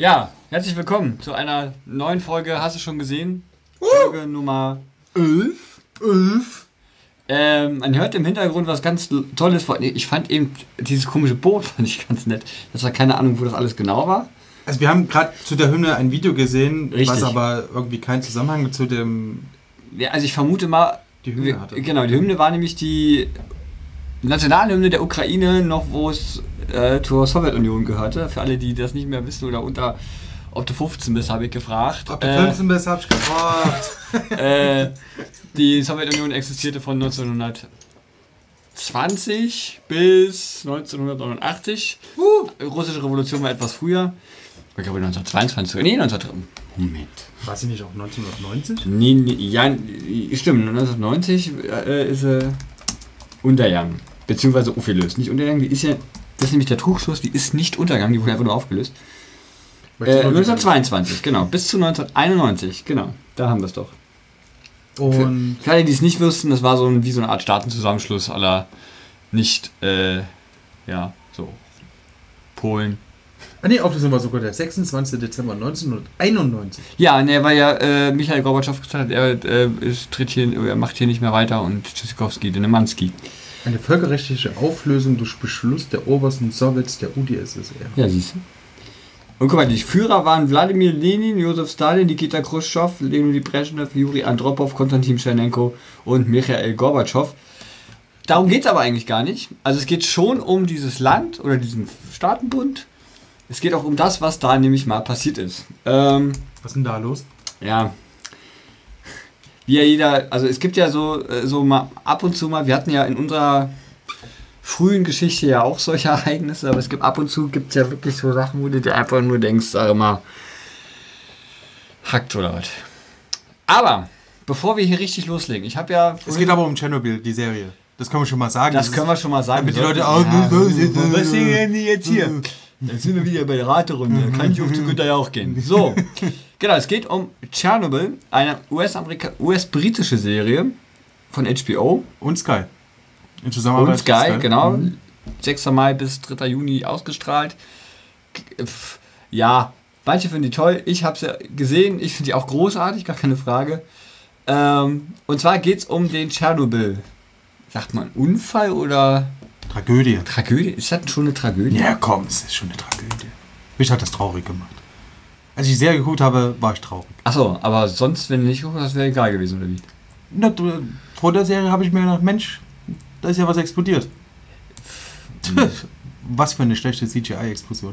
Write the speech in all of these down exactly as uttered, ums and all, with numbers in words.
Ja, herzlich willkommen zu einer neuen Folge, hast du schon gesehen? Folge Nummer elf. elf. Ähm, man hört im Hintergrund was ganz Tolles. Ich fand eben dieses komische Boot fand ich ganz nett. Das war keine Ahnung, wo das alles genau war. Also wir haben gerade zu der Hymne ein Video gesehen, Richtig. was aber irgendwie keinen Zusammenhang zu dem... Ja, also ich vermute mal... Die Hymne hatte. Genau, die Hymne war nämlich die Nationalhymne der Ukraine, noch wo es äh, zur Sowjetunion gehörte. Für alle, die das nicht mehr wissen oder unter... Ob du fünfzehn bist, habe ich gefragt. Ob du fünfzehn bist, habe ich gefragt. äh, die Sowjetunion existierte von neunzehnhundertzwanzig bis neunzehnhundertneunundachtzig. Uh. Russische Revolution war etwas früher. Ich glaube neunzehnhundertzweiundzwanzig. Nee, neunzehn. Moment. War sie nicht auch neunzehnhundertneunzig? Nee, nee, ja, stimmt. neunzehnhundertneunzig äh, ist sie äh, untergegangen. Beziehungsweise aufgelöst. Nicht untergegangen, die ist ja. Das ist nämlich der Trugschluss, die ist nicht untergegangen, die wurde einfach nur aufgelöst. Äh, neunzehnhundertzweiundzwanzig, genau. Bis zu neunzehnhunderteinundneunzig, genau. Da haben wir es doch. Und für, für alle, die es nicht wussten, das war so ein, wie so eine Art Staatenzusammenschluss aller nicht, äh, ja, so Polen. Ah nee, Auflösung war sogar der sechsundzwanzigster Dezember neunzehnhunderteinundneunzig. Ja, ne, weil ja äh, Michail Gorbatschow gesagt hat, er, äh, ist, tritt hier, er macht hier nicht mehr weiter und Tschüssikowski, den Nemanski. Eine völkerrechtliche Auflösung durch Beschluss der obersten Sowjets der U d S S R. Ja, siehst du. Und guck mal, die Führer waren Wladimir Lenin, Josef Stalin, Nikita Khrushchev, Leonid Brezhnev, Juri Andropov, Konstantin Tschernenko und Michail Gorbatschow. Darum geht es aber eigentlich gar nicht. Also es geht schon um dieses Land oder diesen Staatenbund. Es geht auch um das, was da nämlich mal passiert ist. Ähm, was ist denn da los? Ja. Wie ja jeder, also es gibt ja so, so mal ab und zu mal, wir hatten ja in unserer frühen Geschichte ja auch solche Ereignisse, aber es gibt ab und zu gibt es ja wirklich so Sachen, wo du dir einfach nur denkst, sag mal, hackt oder was. Aber, bevor wir hier richtig loslegen, ich habe ja... Es geht aber um Tschernobyl, die Serie. Das können wir schon mal sagen. Das, das können wir schon mal sagen. Damit die Leute auch... Ja, was sehen denn die jetzt hier? Jetzt sind wir wieder bei der Raterunde. Kann ich auf die Güter ja auch gehen. So, genau, es geht um Tschernobyl, eine U S-britische Serie von H B O. Und Sky. In Zusammenarbeit und Sky, Sky, genau. Mhm. sechster Mai bis dritter Juni ausgestrahlt. Ja, manche finden die toll. Ich habe sie gesehen. Ich finde die auch großartig, gar keine Frage. Ähm, und zwar geht es um den Tschernobyl. Sagt man Unfall oder... Tragödie. Tragödie? Ist das schon eine Tragödie? Ja, komm, es ist schon eine Tragödie. Mich hat das traurig gemacht. Als ich die Serie geguckt habe, war ich traurig. Achso, aber sonst, wenn du nicht geguckt hast, wäre egal gewesen, oder wie? Na, vor der Serie habe ich mir gedacht, Mensch... Da ist ja was explodiert. Mhm. Was für eine schlechte C G I-Explosion.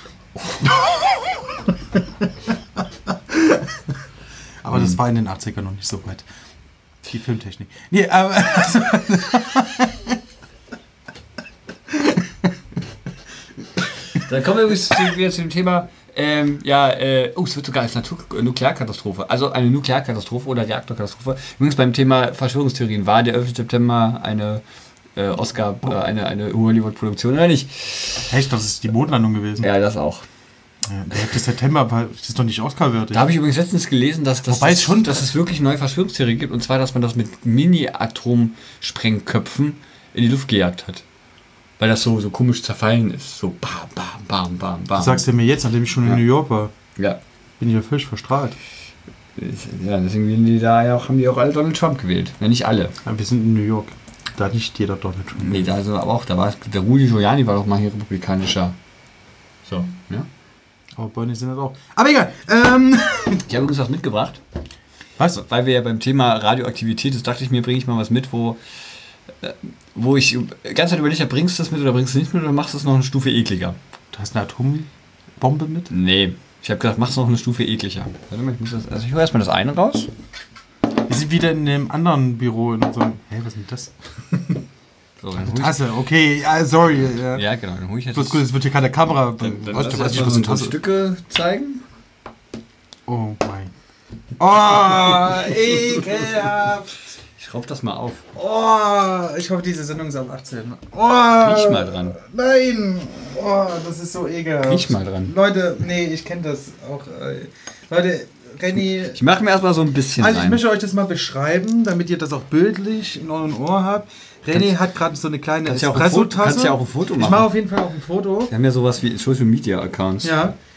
Aber das war in den achtzigern noch nicht so weit. Die Filmtechnik. Nee, aber... Also Dann kommen wir übrigens wieder zu dem Thema... Ähm, ja, äh, oh, es wird sogar als Natur- Nuklearkatastrophe. Also eine Nuklearkatastrophe oder Reaktorkatastrophe. Übrigens beim Thema Verschwörungstheorien war der elfter September eine äh, Oscar, äh, eine, eine Hollywood-Produktion oder nicht? Echt, das ist die Mondlandung gewesen. Ja, das auch. Ja, der elfter September war, das ist doch nicht Oscar-würdig. Da habe ich übrigens letztens gelesen, dass, dass, Wobei das, schon, dass es wirklich neue Verschwörungstheorien gibt. Und zwar, dass man das mit Mini-Atomsprengköpfen in die Luft gejagt hat. Weil das so, so komisch zerfallen ist. So bam, bam, bam, bam, bam. Du sagst ja mir jetzt, nachdem ich schon ja. in New York war. Ja. Bin ich ja völlig verstrahlt. Ja, deswegen haben die da ja auch, haben die auch alle Donald Trump gewählt. Ja, nicht alle. Ja, wir sind in New York. Da hat nicht jeder Donald Trump. Nee, da also aber auch, da war der Rudy Giuliani war doch mal hier republikanischer. So, ja. Aber Bernie sind das auch. Aber egal. Ähm. Ich habe übrigens was mitgebracht. Was? Weil wir ja beim Thema Radioaktivität ist, dachte ich mir, bringe ich mal was mit, wo... wo ich die ganze Zeit überlegt habe, bringst du das mit oder bringst du nicht mit oder machst du es noch eine Stufe ekliger? Du hast eine Atombombe mit? Nee, ich habe gesagt, machst du noch eine Stufe ekliger. Warte mal, ich muss das, also ich hole erstmal das eine raus. Wir sind wieder in dem anderen Büro in unserem... Hä, was ist denn das? So, dann Tasse, okay, ja, sorry. Ja, ja genau, dann hole ich jetzt... Das ist gut, es wird hier keine Kamera... Dann, dann weißt du, was ich was ein Stücke zeigen? Oh mein... Oh, ekelhaft! Ich schraub das mal auf. Oh, ich hoffe, diese Sendung ist ab achtzehn. Oh, riech mal dran. Nein. Oh, das ist so ekelhaft. Riech mal dran. Leute, nee, ich kenne das auch. Äh, Leute, Renny... Ich mache mir erstmal so ein bisschen Also ich rein. möchte euch das mal beschreiben, damit ihr das auch bildlich in euren Ohr habt. Renny kannst, hat gerade so eine kleine Espresso-Tasse. Kannst ja auch ein Foto machen. Ich mache auf jeden Fall auch ein Foto. Wir haben ja sowas wie Social Media Accounts. Ja.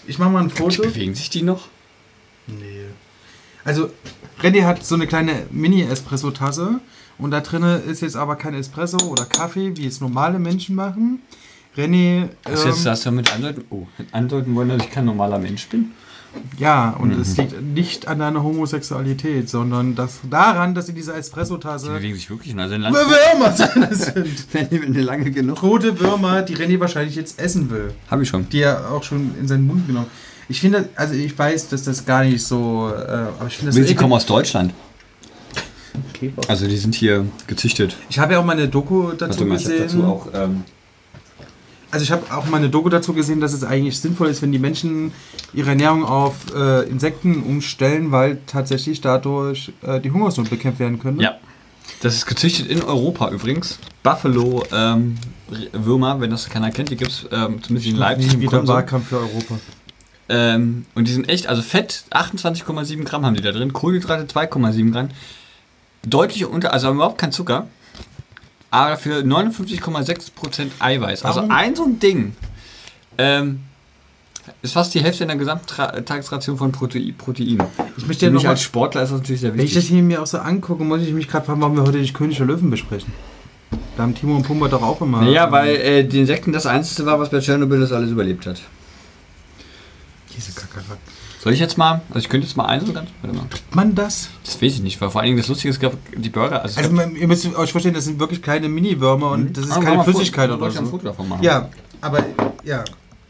Ich mache mal ein Foto. Bewegen sich die noch? Nee. Also, René hat so eine kleine Mini-Espresso-Tasse und da drin ist jetzt aber kein Espresso oder Kaffee, wie es normale Menschen machen. René... Das Ähm, jetzt hast du damit andeuten, oh, andeuten wollen, dass ich kein normaler Mensch bin? ja, und Mhm. es liegt nicht an deiner Homosexualität, sondern das daran, dass in dieser Die Espresso-Tasse bewegen sich wirklich noch. Also in Land- Würmer drin sind. wenn die wenn die lange genug. Rote Würmer, die René wahrscheinlich jetzt essen will. Hab ich schon. Die er auch schon in seinen Mund genommen. Ich finde, also ich weiß, dass das gar nicht so, äh, aber ich finde das Sie so kommen aus Deutschland. okay. Also die sind hier gezüchtet. Ich habe ja auch mal eine Doku dazu Warte mal, ich hab gesehen. dazu auch, ähm, Also ich habe auch mal eine Doku dazu gesehen, dass es eigentlich sinnvoll ist, wenn die Menschen ihre Ernährung auf äh, Insekten umstellen, weil tatsächlich dadurch äh, die Hungersnot bekämpft werden könnte. ja. Das ist gezüchtet in Europa übrigens. Buffalo ähm, Würmer, wenn das keiner kennt, die gibt es ähm, zumindest in Leipzig im wieder Konsum. Wahlkampf für Europa. Ähm, und die sind echt, also Fett achtundzwanzig Komma sieben Gramm haben die da drin, Kohlenhydrate zwei Komma sieben Gramm. Deutlich unter, also haben überhaupt kein Zucker, aber dafür neunundfünfzig Komma sechs Prozent Eiweiß. Also Warum? ein so ein Ding ähm, ist fast die Hälfte in der Gesamttagesration von Protein. Protein. Ich möchte Für ja noch mich mal, als Sportler ist das natürlich sehr wenn ich das wichtig. hier mir auch so angucke, muss ich mich gerade fragen, warum wir heute nicht König der Löwen besprechen. Da haben Timo und Pumba doch auch immer... Naja, weil äh, die Insekten das Einzige war, was bei Tschernobyl das alles überlebt hat. Diese Kakerlaken. Soll ich jetzt mal, also ich könnte jetzt mal eins ganz, warte mal. Tut man das? Das weiß ich nicht, weil vor allen Dingen das Lustige ist, die Burger, also, Also man, ihr müsst euch verstehen, das sind wirklich kleine Mini-Würmer und das ist Ah, keine mach mal Flüssigkeit Foto, oder soll ich ein so. Foto davon machen? Ja, aber ja.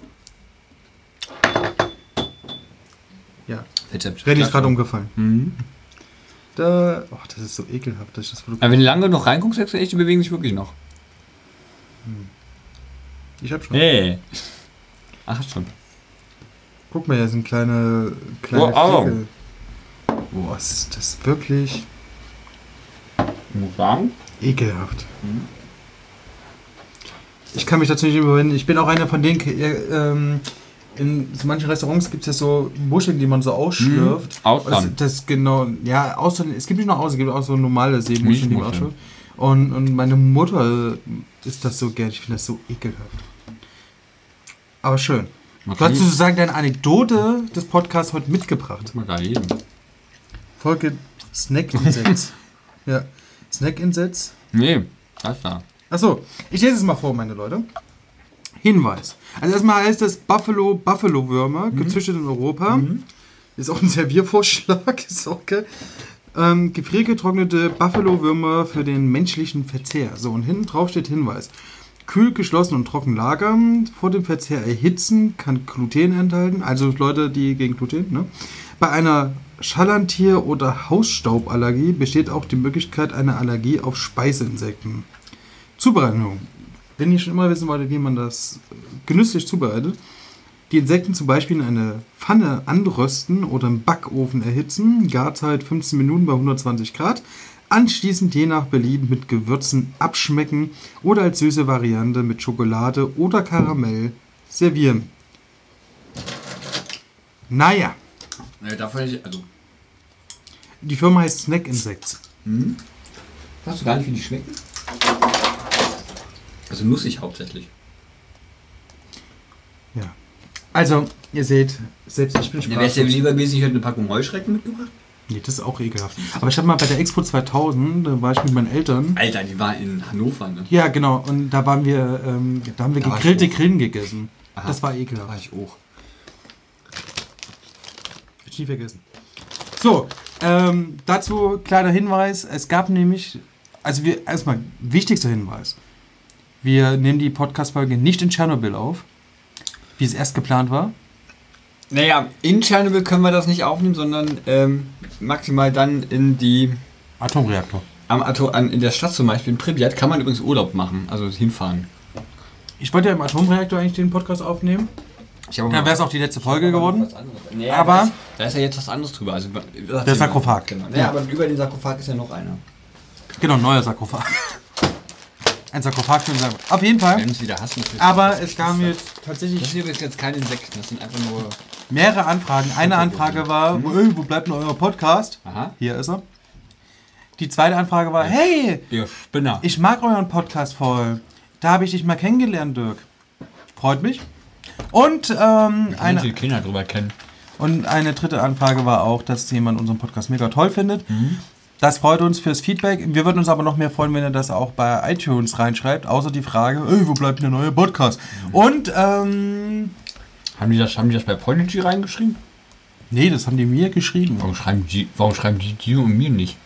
Ja, Rezept. René ist gerade umgefallen. Mhm. Da, oh, das ist so ekelhaft, dass ich das Foto... Aber wenn du lange noch reinguckst, sagst du echt, die bewegen sich wirklich noch. Ich hab schon. Hey. Ach, hast schon. Guck mal, hier sind kleine, kleine Oh, au. Flecke. Boah, ist das wirklich Ich muss sagen. ekelhaft. Mhm. Ich kann mich dazu nicht überwinden. Ich bin auch einer von denen, äh, ähm, in so manchen Restaurants gibt es ja so Muscheln, die man so ausschlürft. Mhm. Austern. Das, das genau, ja, Austern, es gibt nicht nur Austern, es gibt auch so normale Seemuscheln, die man Milchmuscheln. ausschlürft. Und, und meine Mutter ist das so gern, ich finde das so ekelhaft. Aber schön. Man Du kann hast sozusagen deine Anekdote des Podcasts heute mitgebracht. mal gerade eben. Folge Snack-Insets. Ja, Snack-Insets. Nee, das da. Achso, ich lese es mal vor, meine Leute. Hinweis. Also erstmal heißt es Buffalo Buffalo Würmer, gezüchtet in Europa. Ist auch ein Serviervorschlag, ist auch geil. Ähm, gefriergetrocknete Buffalo-Würmer für den menschlichen Verzehr. So, und hinten drauf steht Hinweis. Kühl, geschlossen und trocken lagern, vor dem Verzehr erhitzen, kann Gluten enthalten, also Leute, die gegen Gluten, ne? Bei einer Schallantier- oder Hausstauballergie besteht auch die Möglichkeit einer Allergie auf Speiseinsekten. Zubereitung. Wenn ihr schon immer wissen wolltet, wie man das genüsslich zubereitet, die Insekten zum Beispiel in eine Pfanne anrösten oder im Backofen erhitzen, Garzeit fünfzehn Minuten bei hundertzwanzig Grad, anschließend je nach Belieben mit Gewürzen abschmecken oder als süße Variante mit Schokolade oder Karamell servieren. Naja, Nee, davon hätte ich, also. die Firma heißt Snack Insects. Hm? Weißt du gar nicht, wie die schmecken? Also nussig hauptsächlich. Ja. Also, ihr seht, selbst ich bin Ja, wärst du sprachlos. lieber mäßig heute eine Packung Heuschrecken mitgebracht? Nee, das ist auch ekelhaft. Aber ich habe mal bei der Expo zweitausend, da war ich mit meinen Eltern. Alter, die war in Hannover, ne? Ja, genau. Und da waren wir, ähm, da haben wir Da war ich gegrillte auch. Grillen gegessen. Aha. Das war Da ekelhaft. war ich auch. Hab ich nie vergessen. So, ähm, dazu kleiner Hinweis. Es gab nämlich, also wir, erstmal, wichtigster Hinweis. Wir nehmen die Podcast-Folge nicht in Tschernobyl auf, wie es erst geplant war. Naja, in Tschernobyl können wir das nicht aufnehmen, sondern ähm, maximal dann in die. Atomreaktor. Am Atom, an, in der Stadt zum Beispiel, in Pripyat, kann man übrigens Urlaub machen, also hinfahren. Ich wollte ja im Atomreaktor eigentlich den Podcast aufnehmen. Ich habe Dann wäre es auch die letzte Folge geworden. Nee, Aber- aber. Da ist, da ist ja jetzt was anderes drüber. Also, Der Sarkophag. Genau. Ja. Ja, aber über den Sarkophag ist ja noch einer. Genau, neuer Sarkophag. Ein Sarkophag für den Sarkophag. Auf jeden Fall. Wenn es wieder hassen. das ist- Aber es kam jetzt Das tatsächlich sind übrigens jetzt keine Insekten, das sind einfach nur. mehrere Anfragen. Eine Anfrage war, wo, ey, wo bleibt denn euer Podcast? Aha. Hier ist er. Die zweite Anfrage war, hey, Ihr Spinner. ich mag euren Podcast voll. Da habe ich dich mal kennengelernt, Dirk. Freut mich. Und, ähm, eine, die Kinder drüber kennen. und eine dritte Anfrage war auch, dass jemand unseren Podcast mega toll findet. Mhm. Das freut uns fürs Feedback. Wir würden uns aber noch mehr freuen, wenn ihr das auch bei iTunes reinschreibt. Außer die Frage, ey, wo bleibt der neue Podcast? Mhm. Und, ähm... Haben die das, haben die das bei Podigy reingeschrieben? Nee, das haben die mir geschrieben. Warum schreiben die, warum schreiben die dir und mir nicht?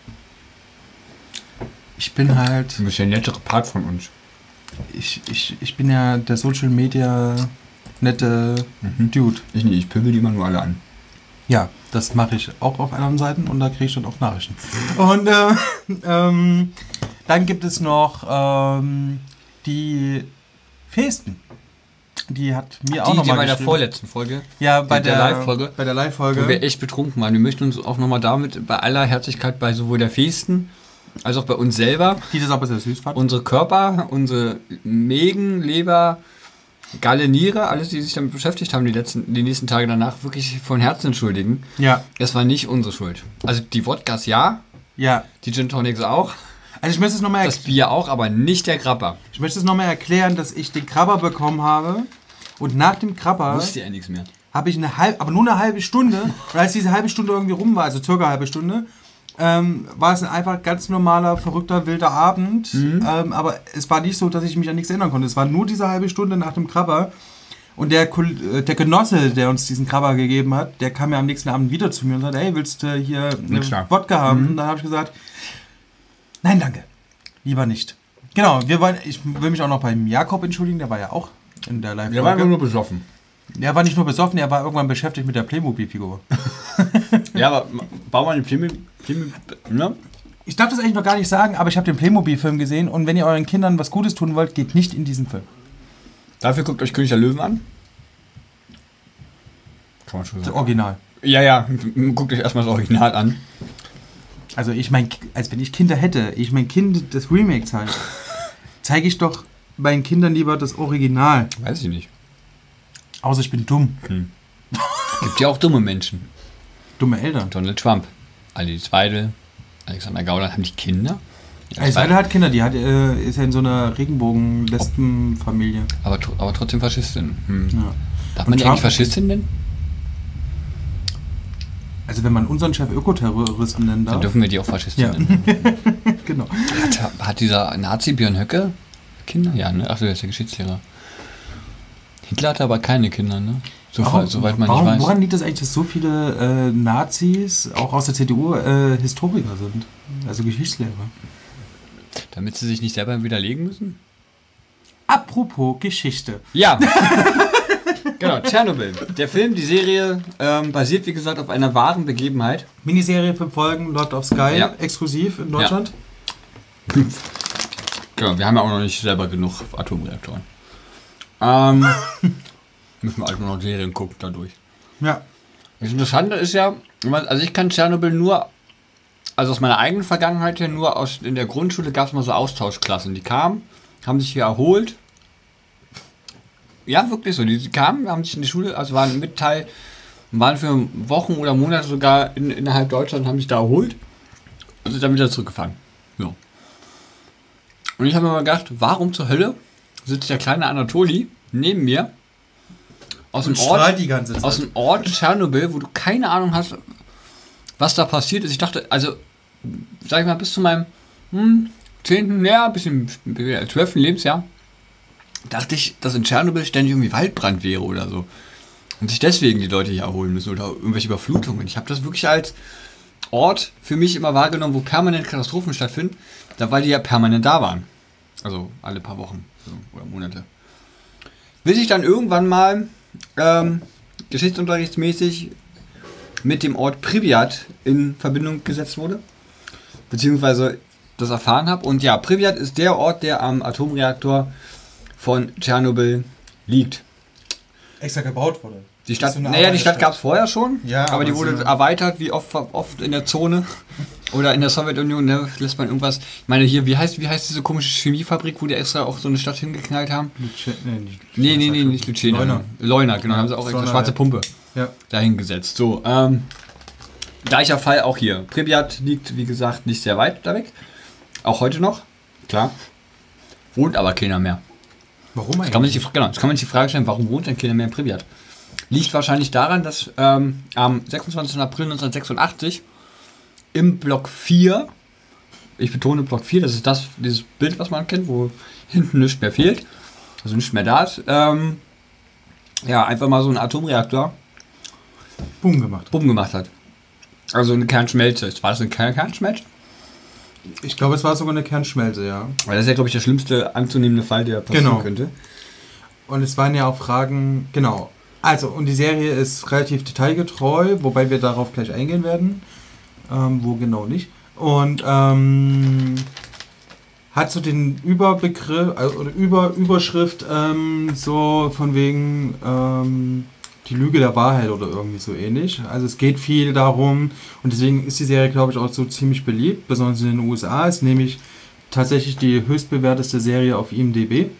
Ich bin halt... Du bist ja ein netterer Part von uns. Ich, ich, ich bin ja der Social Media nette mhm. Dude. Ich nicht, ich pöbel die immer nur alle an. Ja, das mache ich auch auf anderen Seiten und da kriege ich dann auch Nachrichten. Und äh, ähm, dann gibt es noch ähm, die Festen. Die hat mir Ach, auch nochmal bei der vorletzten Folge. Ja, bei der, der Live-Folge. Bei der Live-Folge. Wo wir echt betrunken waren. Wir möchten uns auch nochmal damit bei aller Herzlichkeit bei sowohl der Festen als auch bei uns selber. Die das aber sehr süß fand. Unsere Körper, unsere Mägen, Leber, Galle, Niere, alles, die sich damit beschäftigt haben, die, letzten, die nächsten Tage danach, wirklich von Herzen entschuldigen. Ja. Es war nicht unsere Schuld. Also die Wodkas ja. Ja. Die Gin Tonics auch. Also ich möchte es nochmal Das Bier auch, aber nicht der Krabber. Ich möchte es nochmal erklären, dass ich den Krabber bekommen habe und nach dem Krabber wusste ja nichts mehr. Habe ich eine halbe, aber nur eine halbe Stunde, und als diese halbe Stunde irgendwie rum war, also circa eine halbe Stunde, ähm, war es ein einfach ganz normaler, verrückter, wilder Abend. Mhm. Ähm, aber es war nicht so, dass ich mich an nichts erinnern konnte. Es war nur diese halbe Stunde nach dem Krabber. Und der, der Genosse, der uns diesen Krabber gegeben hat, der kam ja am nächsten Abend wieder zu mir und sagte, hey, willst du hier eine Wodka haben? Mhm. Und dann habe ich gesagt, nein, danke, lieber nicht. Genau, wir wollen, ich will mich auch noch beim Jakob entschuldigen, der war ja auch in der Live-Folge. Der war nur besoffen. Er war nicht nur besoffen, er war irgendwann beschäftigt mit der Playmobil-Figur. Ja, aber bau mal eine Playmobil... Playmobil ne? Ich darf das eigentlich noch gar nicht sagen, aber ich habe den Playmobil-Film gesehen und wenn ihr euren Kindern was Gutes tun wollt, geht nicht in diesen Film. Dafür guckt euch König der Löwen an. Kann man schon sagen. Das Original. Ja, ja, guckt euch erstmal das Original an. Also ich mein, als wenn ich Kinder hätte, ich mein Kind das Remake zeige, zeige ich doch meinen Kindern lieber das Original. Weiß ich nicht. Außer ich bin dumm. Hm. Gibt ja auch dumme Menschen. Dumme Eltern. Donald Trump, Alice Weidel, Alexander Gauland, haben die Kinder? Alice Weidel hat Kinder, die hat, äh, ist ja in so einer Regenbogen-Lesben-Familie. Aber, aber trotzdem Faschistin. Hm. Ja. Darf man die eigentlich Faschistin nennen? Also wenn man unseren Chef Ökoterroristen nennen darf. Dann dürfen wir die auch Faschistin ja. nennen. Genau. Hat, hat dieser Nazi Björn Höcke Kinder? Ja, ne? Achso, der ist der Geschichtslehrer. Hitler hatte aber keine Kinder, ne? So warum, soweit man warum, nicht weiß. Woran liegt das eigentlich, dass so viele äh, Nazis, auch aus der C D U, äh, Historiker sind? Also Geschichtslehrer. Damit sie sich nicht selber widerlegen müssen? Apropos Geschichte. Ja. Genau, Tschernobyl. Der Film, die Serie, ähm, basiert wie gesagt auf einer wahren Begebenheit. Miniserie, fünf Folgen, Lord of Sky, ja. exklusiv in Deutschland. Ja. Genau, wir haben ja auch noch nicht selber genug Atomreaktoren. Ähm, müssen wir also noch Serien gucken dadurch. Ja. Das Interessante ist ja, also ich kann Tschernobyl nur, also aus meiner eigenen Vergangenheit her, nur aus, in der Grundschule gab es mal so Austauschklassen. Die kamen, haben sich hier erholt. Ja, wirklich so. Die kamen, haben sich in die Schule, also waren mit Teil, waren für Wochen oder Monate sogar in, innerhalb Deutschlands, haben sich da erholt und sind dann wieder zurückgefahren. So. Und ich habe mir mal gedacht, warum zur Hölle sitzt der kleine Anatoli neben mir aus dem, Ort, die ganze Zeit. aus dem Ort Tschernobyl, wo du keine Ahnung hast, was da passiert ist. Ich dachte, also, sag ich mal, bis zu meinem hm, zehnten, ja, bisschen zwölften Lebensjahr, dachte ich, dass in Tschernobyl ständig irgendwie Waldbrand wäre oder so. Und sich deswegen die Leute hier erholen müssen oder irgendwelche Überflutungen. Ich habe das wirklich als Ort für mich immer wahrgenommen, wo permanent Katastrophen stattfinden, da weil die ja permanent da waren. Also alle paar Wochen so, oder Monate. Bis ich dann irgendwann mal ähm, geschichtsunterrichtsmäßig mit dem Ort Pripyat in Verbindung gesetzt wurde. Beziehungsweise das erfahren habe. Und ja, Pripyat ist der Ort, der am Atomreaktor von Tschernobyl liegt. Extra gebaut wurde. Die Stadt, so naja, die Stadt gab es vorher schon, ja, aber, aber die wurde so erweitert, wie oft, oft in der Zone oder in der Sowjetunion, ne, lässt man irgendwas. Ich meine, hier, wie heißt, wie heißt diese komische Chemiefabrik, wo die extra auch so eine Stadt hingeknallt haben? Luce, nee, nicht, nee, nee, nee, nicht Lucena. Leuna. Leuna, genau, ja, haben sie auch extra eine schwarze Pumpe ja. dahingesetzt. So, ähm, gleicher Fall auch hier. Pripyat liegt, wie gesagt, nicht sehr weit da weg. Auch heute noch, klar. Wohnt aber keiner mehr. Warum eigentlich? Das kann man sich, genau, das kann man sich die Frage stellen, warum wohnt ein Kind mehr in Pripyat? Liegt wahrscheinlich daran, dass ähm, am sechsundzwanzigsten April neunzehnhundertsechsundachtzig im Block vier, ich betone Block vier, das ist das, dieses Bild, was man kennt, wo hinten nichts mehr fehlt, also nicht mehr da ist, ähm, ja, einfach mal so ein Atomreaktor Boom gemacht. Boom gemacht hat. Also eine Kernschmelze. War das eine Kernschmelze? Ich glaube, es war sogar eine Kernschmelze, ja. Weil das ist ja, glaube ich, der schlimmste anzunehmende Fall, der passieren genau. könnte. Und es waren ja auch Fragen, genau. Also, und die Serie ist relativ detailgetreu, wobei wir darauf gleich eingehen werden. Ähm, wo genau nicht. Und ähm, hat so den Überbegriff, also, oder Über, Überschrift ähm, so von wegen ähm, die Lüge der Wahrheit oder irgendwie so ähnlich. Also es geht viel darum, und deswegen ist die Serie, glaube ich, auch so ziemlich beliebt, besonders in den U S A. Ist nämlich tatsächlich die höchstbewerteste Serie auf I M D B.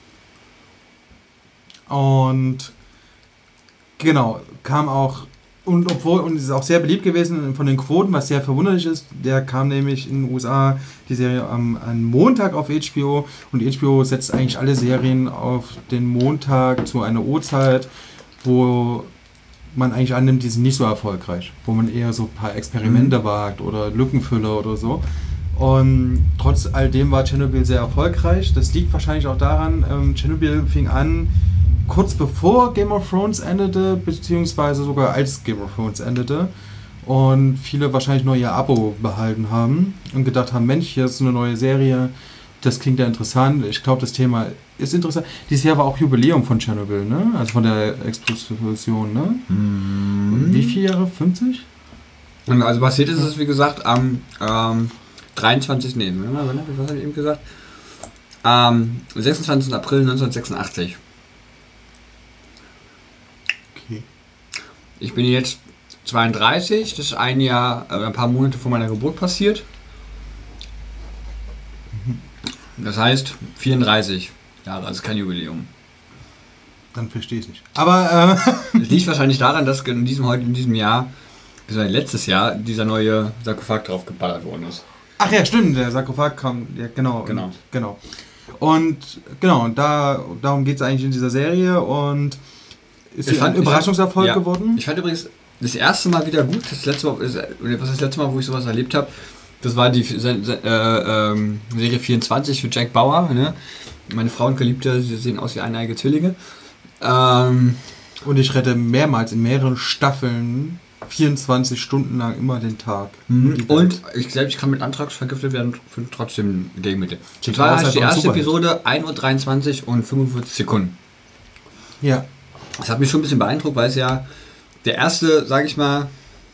Und genau, kam auch, und obwohl, und es ist auch sehr beliebt gewesen von den Quoten, was sehr verwunderlich ist, der kam nämlich in den U S A, die Serie am, am Montag auf H B O, und H B O setzt eigentlich alle Serien auf den Montag zu einer Uhrzeit, wo man eigentlich annimmt, die sind nicht so erfolgreich, wo man eher so ein paar Experimente mhm. wagt oder Lückenfüller oder so. Und trotz all dem war Tschernobyl sehr erfolgreich. Das liegt wahrscheinlich auch daran, ähm, Tschernobyl fing an kurz bevor Game of Thrones endete, beziehungsweise sogar als Game of Thrones endete. Und viele wahrscheinlich nur ihr Abo behalten haben und gedacht haben, Mensch, hier ist eine neue Serie, das klingt ja interessant. Ich glaube, das Thema ist interessant. Dieses Jahr war auch Jubiläum von Tschernobyl, ne? Also von der Explosion, ne? Mhm. Wie viele Jahre? fünfzig? Also passiert ist es, wie gesagt, am ähm, dreiundzwanzigsten Nee, was habe ich eben gesagt? Am sechsundzwanzigsten April neunzehnhundertsechsundachtzig. Okay. Ich bin jetzt zweiunddreißig, das ist ein Jahr, äh, ein paar Monate vor meiner Geburt passiert. Das heißt vierunddreißig Jahre, also kein Jubiläum. Dann verstehe ich es nicht. Aber äh es liegt wahrscheinlich daran, dass in diesem heute in diesem Jahr, also letztes Jahr, dieser neue Sarkophag drauf geballert worden ist. Ach ja, stimmt, der Sarkophag kam, ja, genau. Genau. Und, genau. Und genau, da, darum geht es eigentlich in dieser Serie und ist ich fand, ein Überraschungserfolg ich fand, ja, geworden. Ich fand übrigens das erste Mal wieder gut, das letzte Mal, was ist das letzte Mal, wo ich sowas erlebt habe, das war die äh, äh, Serie vierundzwanzig für Jack Bauer. Ne? Meine Frau und Geliebte, sie sehen aus wie eineige Zwillinge. Ähm, und ich rette mehrmals in mehreren Staffeln vierundzwanzig Stunden lang immer den Tag. Mhm. Und ich selbst ich kann mit Antrags vergiftet werden für trotzdem Gegenmittel. Und zwar ist die erste Episode ein Uhr dreiundzwanzig und fünfundvierzig Sekunden. Ja. Das hat mich schon ein bisschen beeindruckt, weil es ja der erste, sag ich mal,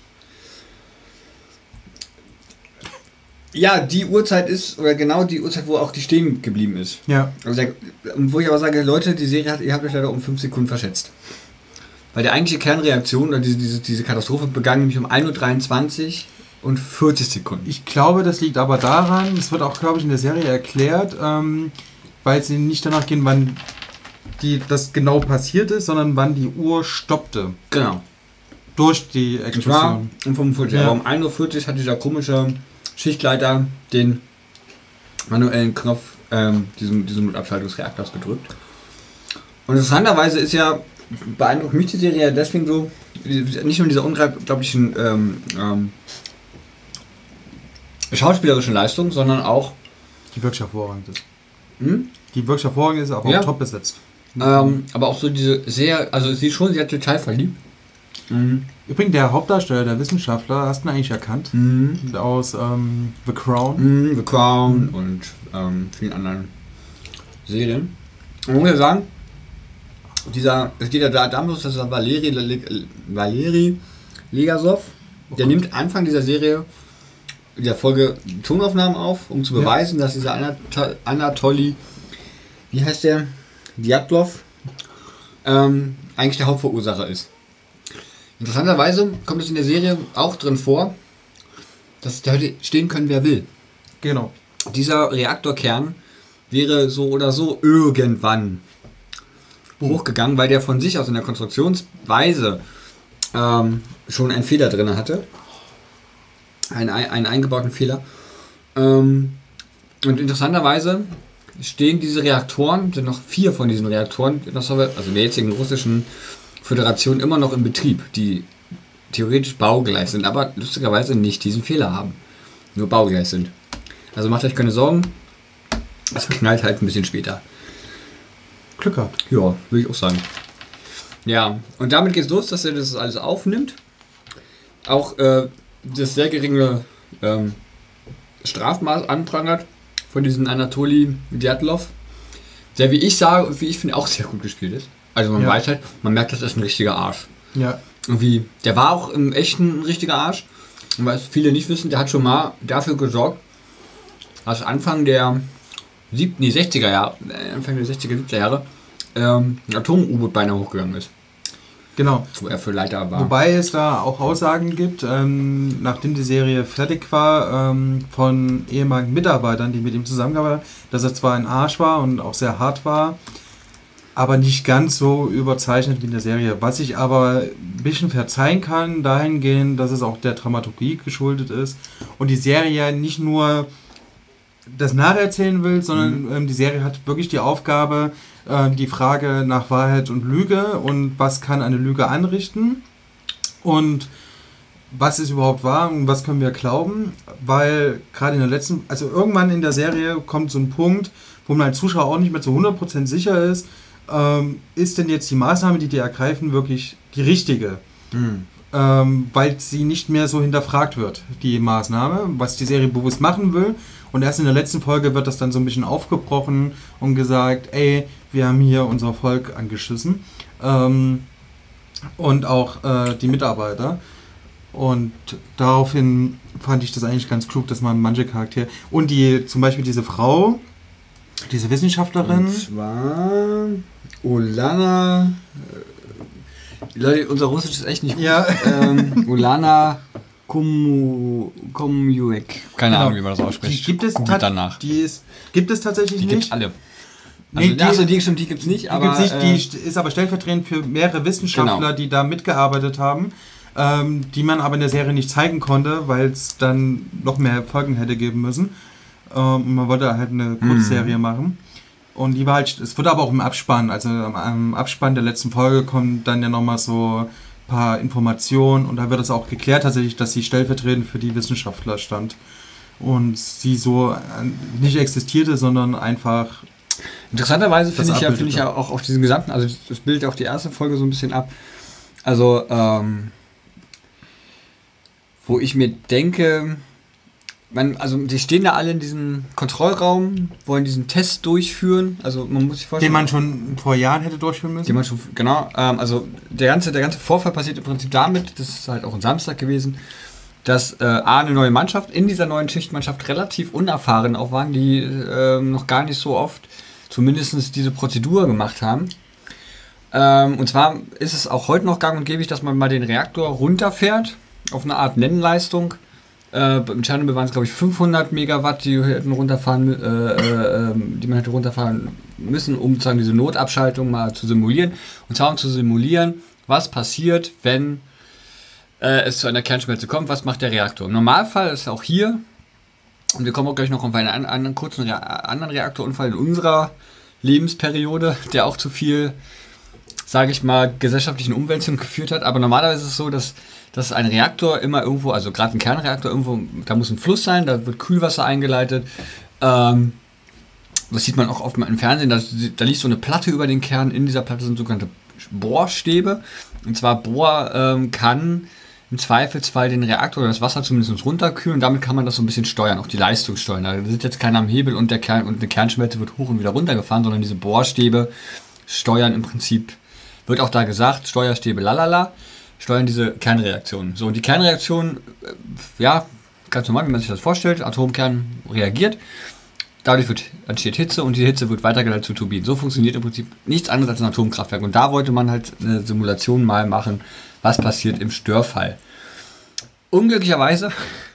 ja, die Uhrzeit ist, oder genau die Uhrzeit, wo auch die stehen geblieben ist. Ja. Also der, wo ich aber sage, Leute, die Serie hat, ihr habt euch leider um fünf Sekunden verschätzt. Weil die eigentliche Kernreaktion, oder diese, diese, diese Katastrophe begann nämlich um ein Uhr dreiundzwanzig und vierzig Sekunden. Ich glaube, das liegt aber daran, es wird auch, glaube ich, in der Serie erklärt, ähm, weil sie nicht danach gehen, wann die, das genau passiert ist, sondern wann die Uhr stoppte. Genau. Durch die Explosion. Um fünfundvierzig. Ja. Aber um ein Uhr vierzig hat dieser komische Schichtleiter den manuellen Knopf ähm, diesem, diesem Abschaltungsreaktors gedrückt. Und interessanterweise ist ja, beeindruckt mich die Serie ja deswegen so, nicht nur dieser unglaublichen ähm, ähm, schauspielerischen Leistung, sondern auch die wirklich hervorragend ist. Hm? Die wirklich hervorragend ist, aber ja. auch top besetzt. Ähm, aber auch so diese sehr, also sie ist schon sehr total verliebt. Mhm. Übrigens, der Hauptdarsteller, der Wissenschaftler, hast du ihn eigentlich erkannt? Mhm. Aus ähm, The Crown. Mhm, The Crown mhm. und ähm, vielen anderen Serien. Und man muss ja sagen, dieser, es geht ja da damals, dass er Valeri, Valeri Legasov, der oh nimmt Anfang dieser Serie, der Folge Tonaufnahmen auf, um zu beweisen, ja. dass dieser Anatol- Anatoly, wie heißt der, Djatlov, ähm, eigentlich der Hauptverursacher ist. Interessanterweise kommt es in der Serie auch drin vor, dass da heute stehen können, wer will. Genau. Dieser Reaktorkern wäre so oder so irgendwann hochgegangen, weil der von sich aus in der Konstruktionsweise ähm, schon einen Fehler drin hatte. Einen, einen eingebauten Fehler. Ähm, und interessanterweise stehen diese Reaktoren, sind noch vier von diesen Reaktoren, also in der jetzigen russischen Föderation immer noch in Betrieb, die theoretisch baugleich sind, aber lustigerweise nicht diesen Fehler haben. Nur baugleich sind. Also macht euch keine Sorgen, es knallt halt ein bisschen später. Glück gehabt. Ja, würde ich auch sagen. Ja, und damit geht's los, dass er das alles aufnimmt. Auch äh, das sehr geringe ähm, Strafmaß anprangert von diesem Anatoli Djatlov, der, wie ich sage und wie ich finde, auch sehr gut gespielt ist. Also man ja. weiß halt, man merkt, das ist ein richtiger Arsch. Ja. Irgendwie, der war auch im echten ein richtiger Arsch. Und was viele nicht wissen, der hat schon mal dafür gesorgt, dass Anfang der sieb- nee, sechziger Jahre, Anfang der sechziger, siebziger Jahre ähm, ein Atom-U-Boot beinahe hochgegangen ist. Genau. Wo er für Leiter war. Wobei es da auch Aussagen gibt, ähm, nachdem die Serie fertig war, ähm, von ehemaligen Mitarbeitern, die mit ihm zusammengearbeitet haben, dass er zwar ein Arsch war und auch sehr hart war, aber nicht ganz so überzeichnet wie in der Serie. Was ich aber ein bisschen verzeihen kann, dahingehend, dass es auch der Dramaturgie geschuldet ist und die Serie nicht nur das nacherzählen will, sondern mhm. ähm, die Serie hat wirklich die Aufgabe, äh, die Frage nach Wahrheit und Lüge und was kann eine Lüge anrichten und was ist überhaupt wahr und was können wir glauben, weil gerade in der letzten, also irgendwann in der Serie kommt so ein Punkt, wo man als Zuschauer auch nicht mehr zu hundert Prozent sicher ist, ähm, ist denn jetzt die Maßnahme, die die ergreifen, wirklich die richtige? Mhm. Ähm, weil sie nicht mehr so hinterfragt wird, die Maßnahme, was die Serie bewusst machen will. Und erst in der letzten Folge wird das dann so ein bisschen aufgebrochen und gesagt, ey, wir haben hier unser Volk angeschissen. Ähm, und auch äh, die Mitarbeiter. Und daraufhin fand ich das eigentlich ganz klug, dass man manche Charaktere... Und die, zum Beispiel diese Frau, diese Wissenschaftlerin... Und zwar Olana... Leute, unser Russisch ist echt nicht gut. Ja. Ähm, Olana Komu, Komuek. Keine genau. Ahnung, wie man das ausspricht. Die gibt es, Googelt danach. Die ist, gibt es tatsächlich die nicht. Die gibt alle. Also, nee, die, achso, die, stimmt, die gibt es nicht. Die, aber, gibt's nicht, äh, die ist aber stellvertretend für mehrere Wissenschaftler, genau. die da mitgearbeitet haben, ähm, die man aber in der Serie nicht zeigen konnte, weil es dann noch mehr Folgen hätte geben müssen. Ähm, man wollte halt eine Kurzserie mhm. machen. Und die war halt, es wurde aber auch im Abspann, also am Abspann der letzten Folge kommen dann ja nochmal so ein paar Informationen und da wird es auch geklärt tatsächlich, dass sie stellvertretend für die Wissenschaftler stand. Und sie so nicht existierte, sondern einfach... Interessanterweise finde ich, ja, find ich ja auch auf diesen gesamten, also das bildet auch die erste Folge so ein bisschen ab, also ähm, wo ich mir denke... Man, also die stehen da alle in diesem Kontrollraum, wollen diesen Test durchführen. Also man muss sich vorstellen, den man schon vor Jahren hätte durchführen müssen. Den man schon, genau. Ähm, also der ganze, der ganze Vorfall passiert im Prinzip damit, das ist halt auch ein Samstag gewesen, dass äh, A, eine neue Mannschaft in dieser neuen Schichtmannschaft relativ unerfahren auch waren, die äh, noch gar nicht so oft zumindest diese Prozedur gemacht haben. Ähm, und zwar ist es auch heute noch gang und gäbig, dass man mal den Reaktor runterfährt auf eine Art Nennleistung. Äh, Im Tschernobyl waren es, glaube ich, fünfhundert Megawatt, die hätten runterfahren, äh, äh, die man hätte runterfahren müssen, um sozusagen diese Notabschaltung mal zu simulieren. Und zwar um zu simulieren, was passiert, wenn äh, es zu einer Kernschmelze kommt, was macht der Reaktor. Im Normalfall ist auch hier, und wir kommen auch gleich noch auf einen anderen kurzen Re- anderen Reaktorunfall in unserer Lebensperiode, der auch zu viel, sage ich mal, gesellschaftlichen Umwälzungen geführt hat. Aber normalerweise ist es so, dass dass ein Reaktor immer irgendwo, also gerade ein Kernreaktor irgendwo, da muss ein Fluss sein, da wird Kühlwasser eingeleitet. Ähm, das sieht man auch oft mal im Fernsehen, da, da liegt so eine Platte über den Kern, in dieser Platte sind sogenannte Bohrstäbe. Und zwar Bohr ähm, kann im Zweifelsfall den Reaktor oder das Wasser zumindest runterkühlen und damit kann man das so ein bisschen steuern, auch die Leistung steuern. Da sitzt jetzt keiner am Hebel und, der Kern, und eine Kernschmelze wird hoch und wieder runtergefahren, sondern diese Bohrstäbe steuern im Prinzip, wird auch da gesagt, Steuerstäbe lalala, steuern diese Kernreaktionen. So, und die Kernreaktion, äh, ja, ganz normal, wie man sich das vorstellt, Atomkern reagiert, dadurch wird, entsteht Hitze und diese Hitze wird weitergeleitet zu Turbinen. So funktioniert im Prinzip nichts anderes als ein Atomkraftwerk. Und da wollte man halt eine Simulation mal machen, was passiert im Störfall. Unglücklicherweise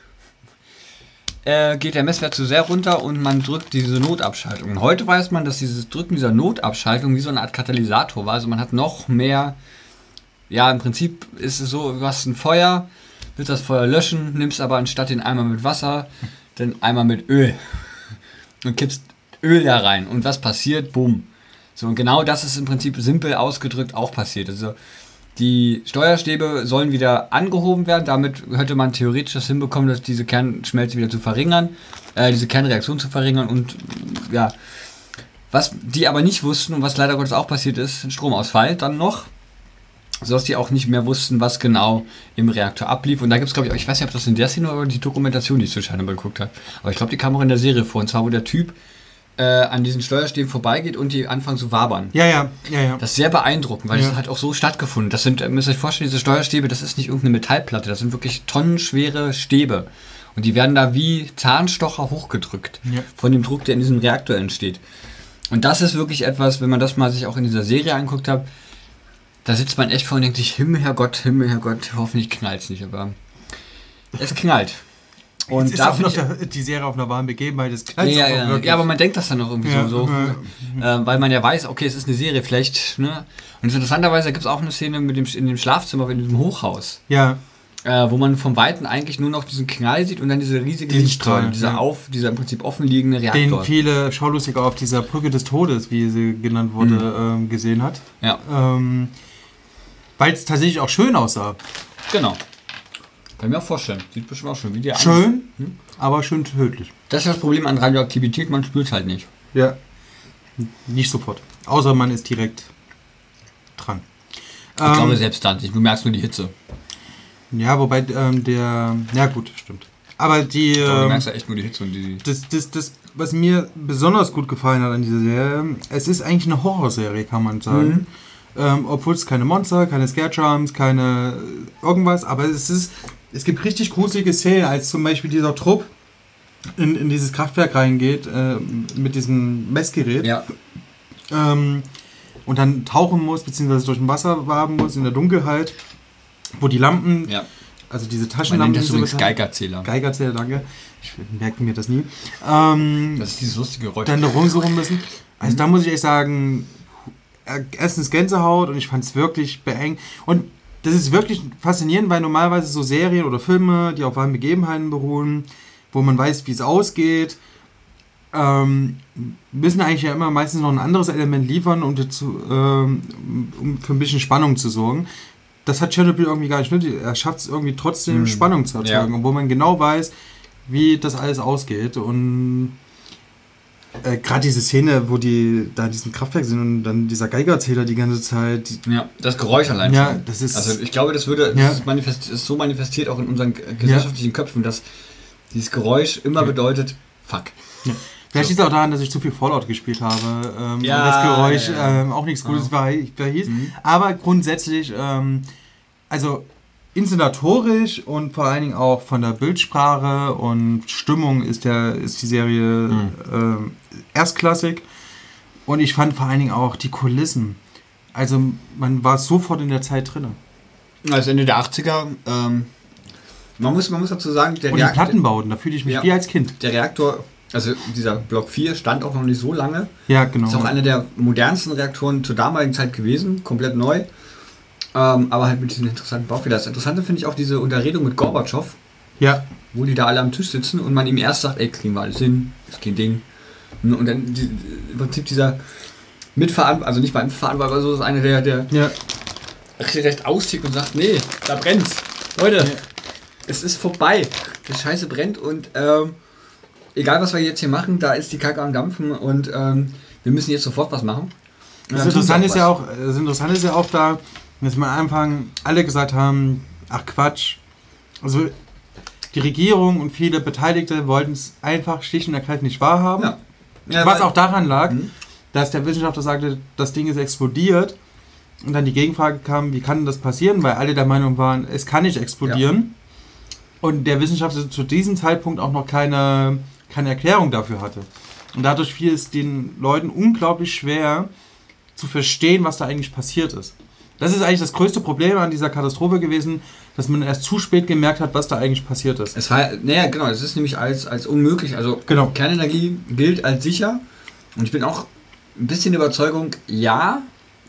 äh, geht der Messwert zu sehr runter und man drückt diese Notabschaltung. Und heute weiß man, dass dieses Drücken dieser Notabschaltung wie so eine Art Katalysator war. Also man hat noch mehr... Ja, im Prinzip ist es so, du hast ein Feuer, willst das Feuer löschen, nimmst aber anstatt den Eimer mit Wasser, den Eimer mit Öl und kippst Öl da rein. Und was passiert? Bumm. So, und genau das ist im Prinzip simpel ausgedrückt auch passiert. Also die Steuerstäbe sollen wieder angehoben werden. Damit hätte man theoretisch das hinbekommen, dass diese Kernschmelze wieder zu verringern, äh, diese Kernreaktion zu verringern. Und ja, was die aber nicht wussten und was leider Gottes auch passiert ist, ein Stromausfall dann noch, sodass die auch nicht mehr wussten, was genau im Reaktor ablief. Und da gibt es, glaube ich, ich weiß nicht, ob das in der Szene oder die Dokumentation, die ich zu Scheine geguckt habe, aber ich glaube, die kam auch in der Serie vor. Und zwar, wo der Typ äh, an diesen Steuerstäben vorbeigeht und die anfangen zu wabern. Ja, ja, ja, ja. Das ist sehr beeindruckend, weil ja. das hat auch so stattgefunden. Das sind, müsst ihr euch vorstellen, diese Steuerstäbe, das ist nicht irgendeine Metallplatte, das sind wirklich tonnenschwere Stäbe. Und die werden da wie Zahnstocher hochgedrückt ja. von dem Druck, der in diesem Reaktor entsteht. Und das ist wirklich etwas, wenn man das mal sich auch in dieser Serie anguckt hat, da sitzt man echt vor und denkt sich, Himmel, Herrgott, Himmel, Herrgott, hoffentlich knallt es nicht, aber es knallt. Und Jetzt ist da auch noch ich, der, die Serie auf einer warmen Begebenheit, das knallt ja, auch ja, wirklich. ja, aber man denkt das dann auch irgendwie ja, so, so ja. äh, weil man ja weiß, okay, es ist eine Serie, vielleicht, ne? Und interessanterweise gibt es auch eine Szene mit dem, in dem Schlafzimmer, in diesem Hochhaus. Ja. Äh, wo man vom Weiten eigentlich nur noch diesen Knall sieht und dann diese riesige Lichtstrahl, dieser, ja. auf, dieser im Prinzip offenliegende Reaktor. Den viele Schaulustiger auf dieser Brücke des Todes, wie sie genannt wurde, mhm. ähm, gesehen hat. Ja. Ähm, weil es tatsächlich auch schön aussah. Genau. Kann ich mir auch vorstellen. Sieht bestimmt auch schön wie die Schön, hm? aber schön tödlich. Das ist das Problem an Radioaktivität, man spürt es halt nicht. Ja. Nicht sofort. Außer man ist direkt dran. Ich ähm, glaube selbst dann nicht. Du merkst nur die Hitze. Ja, wobei ähm, der... Ja gut, stimmt. Aber die... Ich glaube, du ähm, merkst ja echt nur die Hitze. Und die das, das, das, was mir besonders gut gefallen hat an dieser Serie, es ist eigentlich eine Horrorserie, kann man sagen. Mhm. Ähm, obwohl es keine Monster, keine Scare-Jumps, keine irgendwas, aber es ist... Es gibt richtig gruselige Szenen, als zum Beispiel dieser Trupp in, in dieses Kraftwerk reingeht, äh, mit diesem Messgerät. Ja. Ähm, und dann tauchen muss, beziehungsweise durch dem Wasser waben muss, in der Dunkelheit, wo die Lampen, ja. also diese Taschenlampen... Man nennt das übrigens Geigerzähler. Geigerzähler, danke. Ich merke mir das nie. Ähm, das ist dieses lustige Geräusch. Dann da rumsuchen müssen. Also mhm. da muss ich echt sagen, erstens Gänsehaut und ich fand es wirklich beengt. Und das ist wirklich faszinierend, weil normalerweise so Serien oder Filme, die auf wahren Begebenheiten beruhen, wo man weiß, wie es ausgeht, ähm, müssen eigentlich ja immer meistens noch ein anderes Element liefern, um, dazu, ähm, um für ein bisschen Spannung zu sorgen. Das hat Chernobyl irgendwie gar nicht nötig. Er schafft es irgendwie trotzdem, hm. Spannung zu erzeugen, ja. Obwohl man genau weiß, wie das alles ausgeht. Und äh, gerade diese Szene, wo die da in diesem Kraftwerk sind und dann dieser Geigerzähler die ganze Zeit. Die, ja, das Geräusch allein ja, schon. Das ist, also ich glaube, das würde ja. das ist, manifest, ist so manifestiert auch in unseren gesellschaftlichen ja. Köpfen, dass dieses Geräusch immer ja. bedeutet, fuck. Ja. Vielleicht liegt es auch daran, dass ich zu viel Fallout gespielt habe. Ähm, ja, und das Geräusch ja, ja. Ähm, auch nichts Gutes oh. verhieß. Mhm. Aber grundsätzlich, ähm, also inszenatorisch und vor allen Dingen auch von der Bildsprache und Stimmung ist, der, ist die Serie mhm. ähm, erstklassig. Und ich fand vor allen Dingen auch die Kulissen. Also man war sofort in der Zeit drin. Also Ende der achtziger. Ähm, man, muss, man muss dazu sagen, der und die Reaktor, Plattenbauten, da fühle ich mich ja, wie als Kind. Der Reaktor, also dieser Block vier stand auch noch nicht so lange. Ja, genau. Ist auch einer der modernsten Reaktoren zur damaligen Zeit gewesen, komplett neu. Ähm, aber halt mit diesen interessanten Baufehlern. Das Interessante finde ich auch diese Unterredung mit Gorbatschow. Ja. Wo die da alle am Tisch sitzen und man ihm erst sagt, ey, kriegen wir alles hin, ist kein Ding. Und dann die, im Prinzip dieser Mitverantwortliche, also nicht mal Mitverantwortliche, aber so ist einer, der, der ja. recht austickt und sagt, nee, da brennt's. Leute, ja. es ist vorbei. Die Scheiße brennt und ähm, egal was wir jetzt hier machen, da ist die Kacke am Dampfen und ähm, wir müssen jetzt sofort was machen. Das Interessante ist ja auch, das Interessante ist ja auch da, dass wir am Anfang alle gesagt haben, ach Quatsch. Also die Regierung und viele Beteiligte wollten es einfach schlicht und ergreifend nicht wahrhaben. Ja. Ja, was auch daran lag, mhm. dass der Wissenschaftler sagte, das Ding ist explodiert. Und dann die Gegenfrage kam, wie kann das passieren? Weil alle der Meinung waren, es kann nicht explodieren. Ja. Und der Wissenschaftler zu diesem Zeitpunkt auch noch keine, keine Erklärung dafür hatte. Und dadurch fiel es den Leuten unglaublich schwer zu verstehen, was da eigentlich passiert ist. Das ist eigentlich das größte Problem an dieser Katastrophe gewesen, dass man erst zu spät gemerkt hat, was da eigentlich passiert ist. Es war, naja, genau, es ist nämlich als, als unmöglich. Also genau. Kernenergie gilt als sicher. Und ich bin auch ein bisschen der Überzeugung, ja,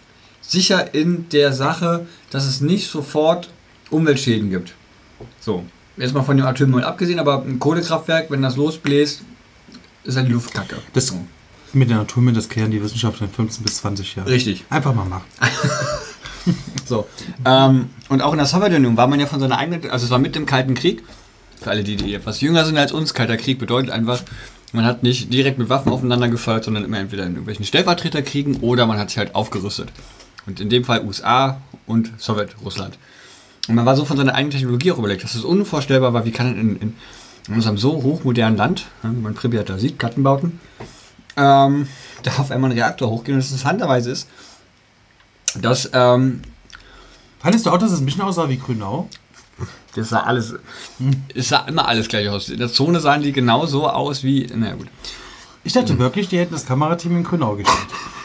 sicher in der Sache, dass es nicht sofort Umweltschäden gibt. So, jetzt mal von dem Atommüll abgesehen, aber ein Kohlekraftwerk, wenn das losbläst, ist halt die Luft kacke. Das, so. Mit der Natur, mit das kehren die Wissenschaftler in fünfzehn bis zwanzig Jahren. Richtig. Einfach mal machen. So. Ähm, und auch in der Sowjetunion war man ja von seiner eigenen, also es war mit dem Kalten Krieg, für alle, die, die etwas jünger sind als uns, Kalter Krieg bedeutet einfach, man hat nicht direkt mit Waffen aufeinander gefeuert, sondern immer entweder in irgendwelchen Stellvertreterkriegen oder man hat sich halt aufgerüstet. Und in dem Fall U S A und Sowjetrussland. Und man war so von seiner eigenen Technologie auch überlegt, dass es unvorstellbar war, wie kann in, in, in unserem so hochmodernen Land, wie man Pripyat da sieht, Plattenbauten, ähm, da auf einmal ein Reaktor hochgehen. Und das interessanterweise ist, dass, ähm, fandest du auch, dass es ein bisschen aussah wie Grünau? Das sah alles, es sah immer alles gleich aus. In der Zone sahen die genau so aus wie, na gut. Ich dachte wirklich, die hätten das Kamerateam in Grünau gestellt.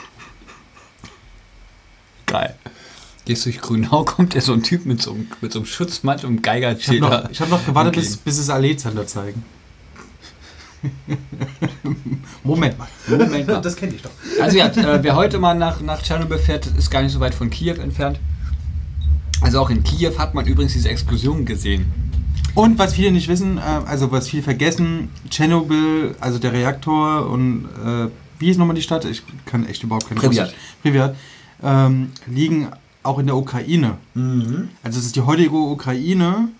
Geil. Gehst durch Grünau, kommt ja so ein Typ mit so einem, mit so einem Schutzmantel und Geiger. Ich habe noch, ich hab noch gewartet, bis, bis es Allee-Zander zeigen. Moment mal. Moment mal. Das kenne ich doch. Also ja, äh, wer heute mal nach, nach Tschernobyl fährt, ist gar nicht so weit von Kiew entfernt. Also auch in Kiew hat man übrigens diese Explosion gesehen. Und was viele nicht wissen, äh, also was viele vergessen, Tschernobyl, also der Reaktor und äh, wie ist nochmal die Stadt? Ich kann echt überhaupt keine Pripyat. Pripyat, ähm, liegen auch in der Ukraine. Mhm. Also es ist die heutige Ukraine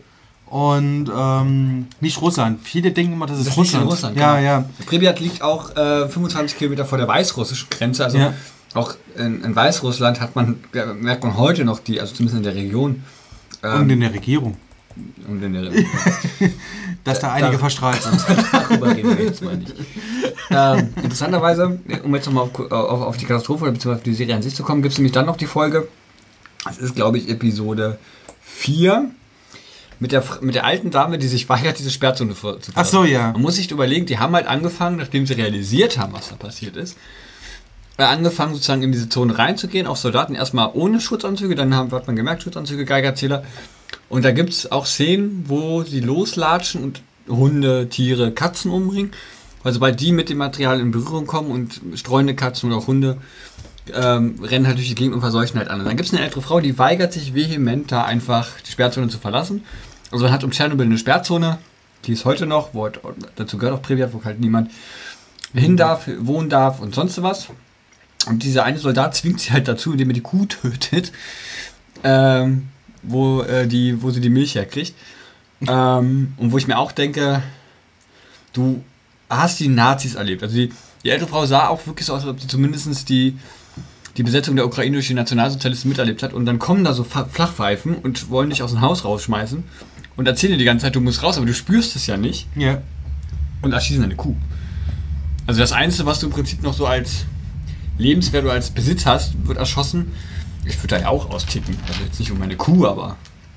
und ähm, nicht Russland. Viele denken immer, das ist Das Russland. liegt in Russland, ja, genau. ja. Pripyat liegt auch äh, fünfundzwanzig Kilometer vor der weißrussischen Grenze. Also Ja. auch in, in Weißrussland hat man, ja, merkt man heute noch die, also zumindest in der Region. Ähm, Und in der Regierung. und in der Region. Dass da einige da- verstrahlt sind. Darüber reden wir jetzt mal nicht. ähm, interessanterweise, um jetzt nochmal auf, auf, auf die Katastrophe oder beziehungsweise auf die Serie an sich zu kommen, gibt es nämlich dann noch die Folge, das ist glaube ich Episode vier, mit der, mit der alten Dame, die sich weigert, diese Sperrzone zu verlassen. Ach so, ja. Man muss sich überlegen, die haben halt angefangen, nachdem sie realisiert haben, was da passiert ist, äh, angefangen sozusagen in diese Zone reinzugehen, auch Soldaten erstmal ohne Schutzanzüge, dann haben, hat man gemerkt, Schutzanzüge, Geigerzähler. Und da gibt es auch Szenen, wo sie loslatschen und Hunde, Tiere, Katzen umbringen. Weil sobald die mit dem Material in Berührung kommen und streunende Katzen oder auch Hunde ähm, rennen halt durch die Gegend und verseuchen halt an. Und dann gibt es eine ältere Frau, die weigert sich vehement da einfach die Sperrzone zu verlassen. Also man hat um Tschernobyl eine Sperrzone, die ist heute noch, wo halt, dazu gehört auch Pripyat, wo halt niemand hin darf, wohnen darf und sonst was. Und dieser eine Soldat zwingt sie halt dazu, indem er die Kuh tötet, ähm, wo, äh, die, wo sie die Milch herkriegt. Ähm, und wo ich mir auch denke, du hast die Nazis erlebt. Also die, die ältere Frau sah auch wirklich so aus, als ob sie zumindest die, die Besetzung der Ukraine durch die Nationalsozialisten miterlebt hat. Und dann kommen da so Flachpfeifen und wollen dich aus dem Haus rausschmeißen und erzählen dir die ganze Zeit, du musst raus, aber du spürst es ja nicht. Ja. Und erschießen eine Kuh. Also das Einzige, was du im Prinzip noch so als lebenswert oder als Besitz hast, wird erschossen. Ich würde da ja auch austicken. Also jetzt nicht um meine Kuh, aber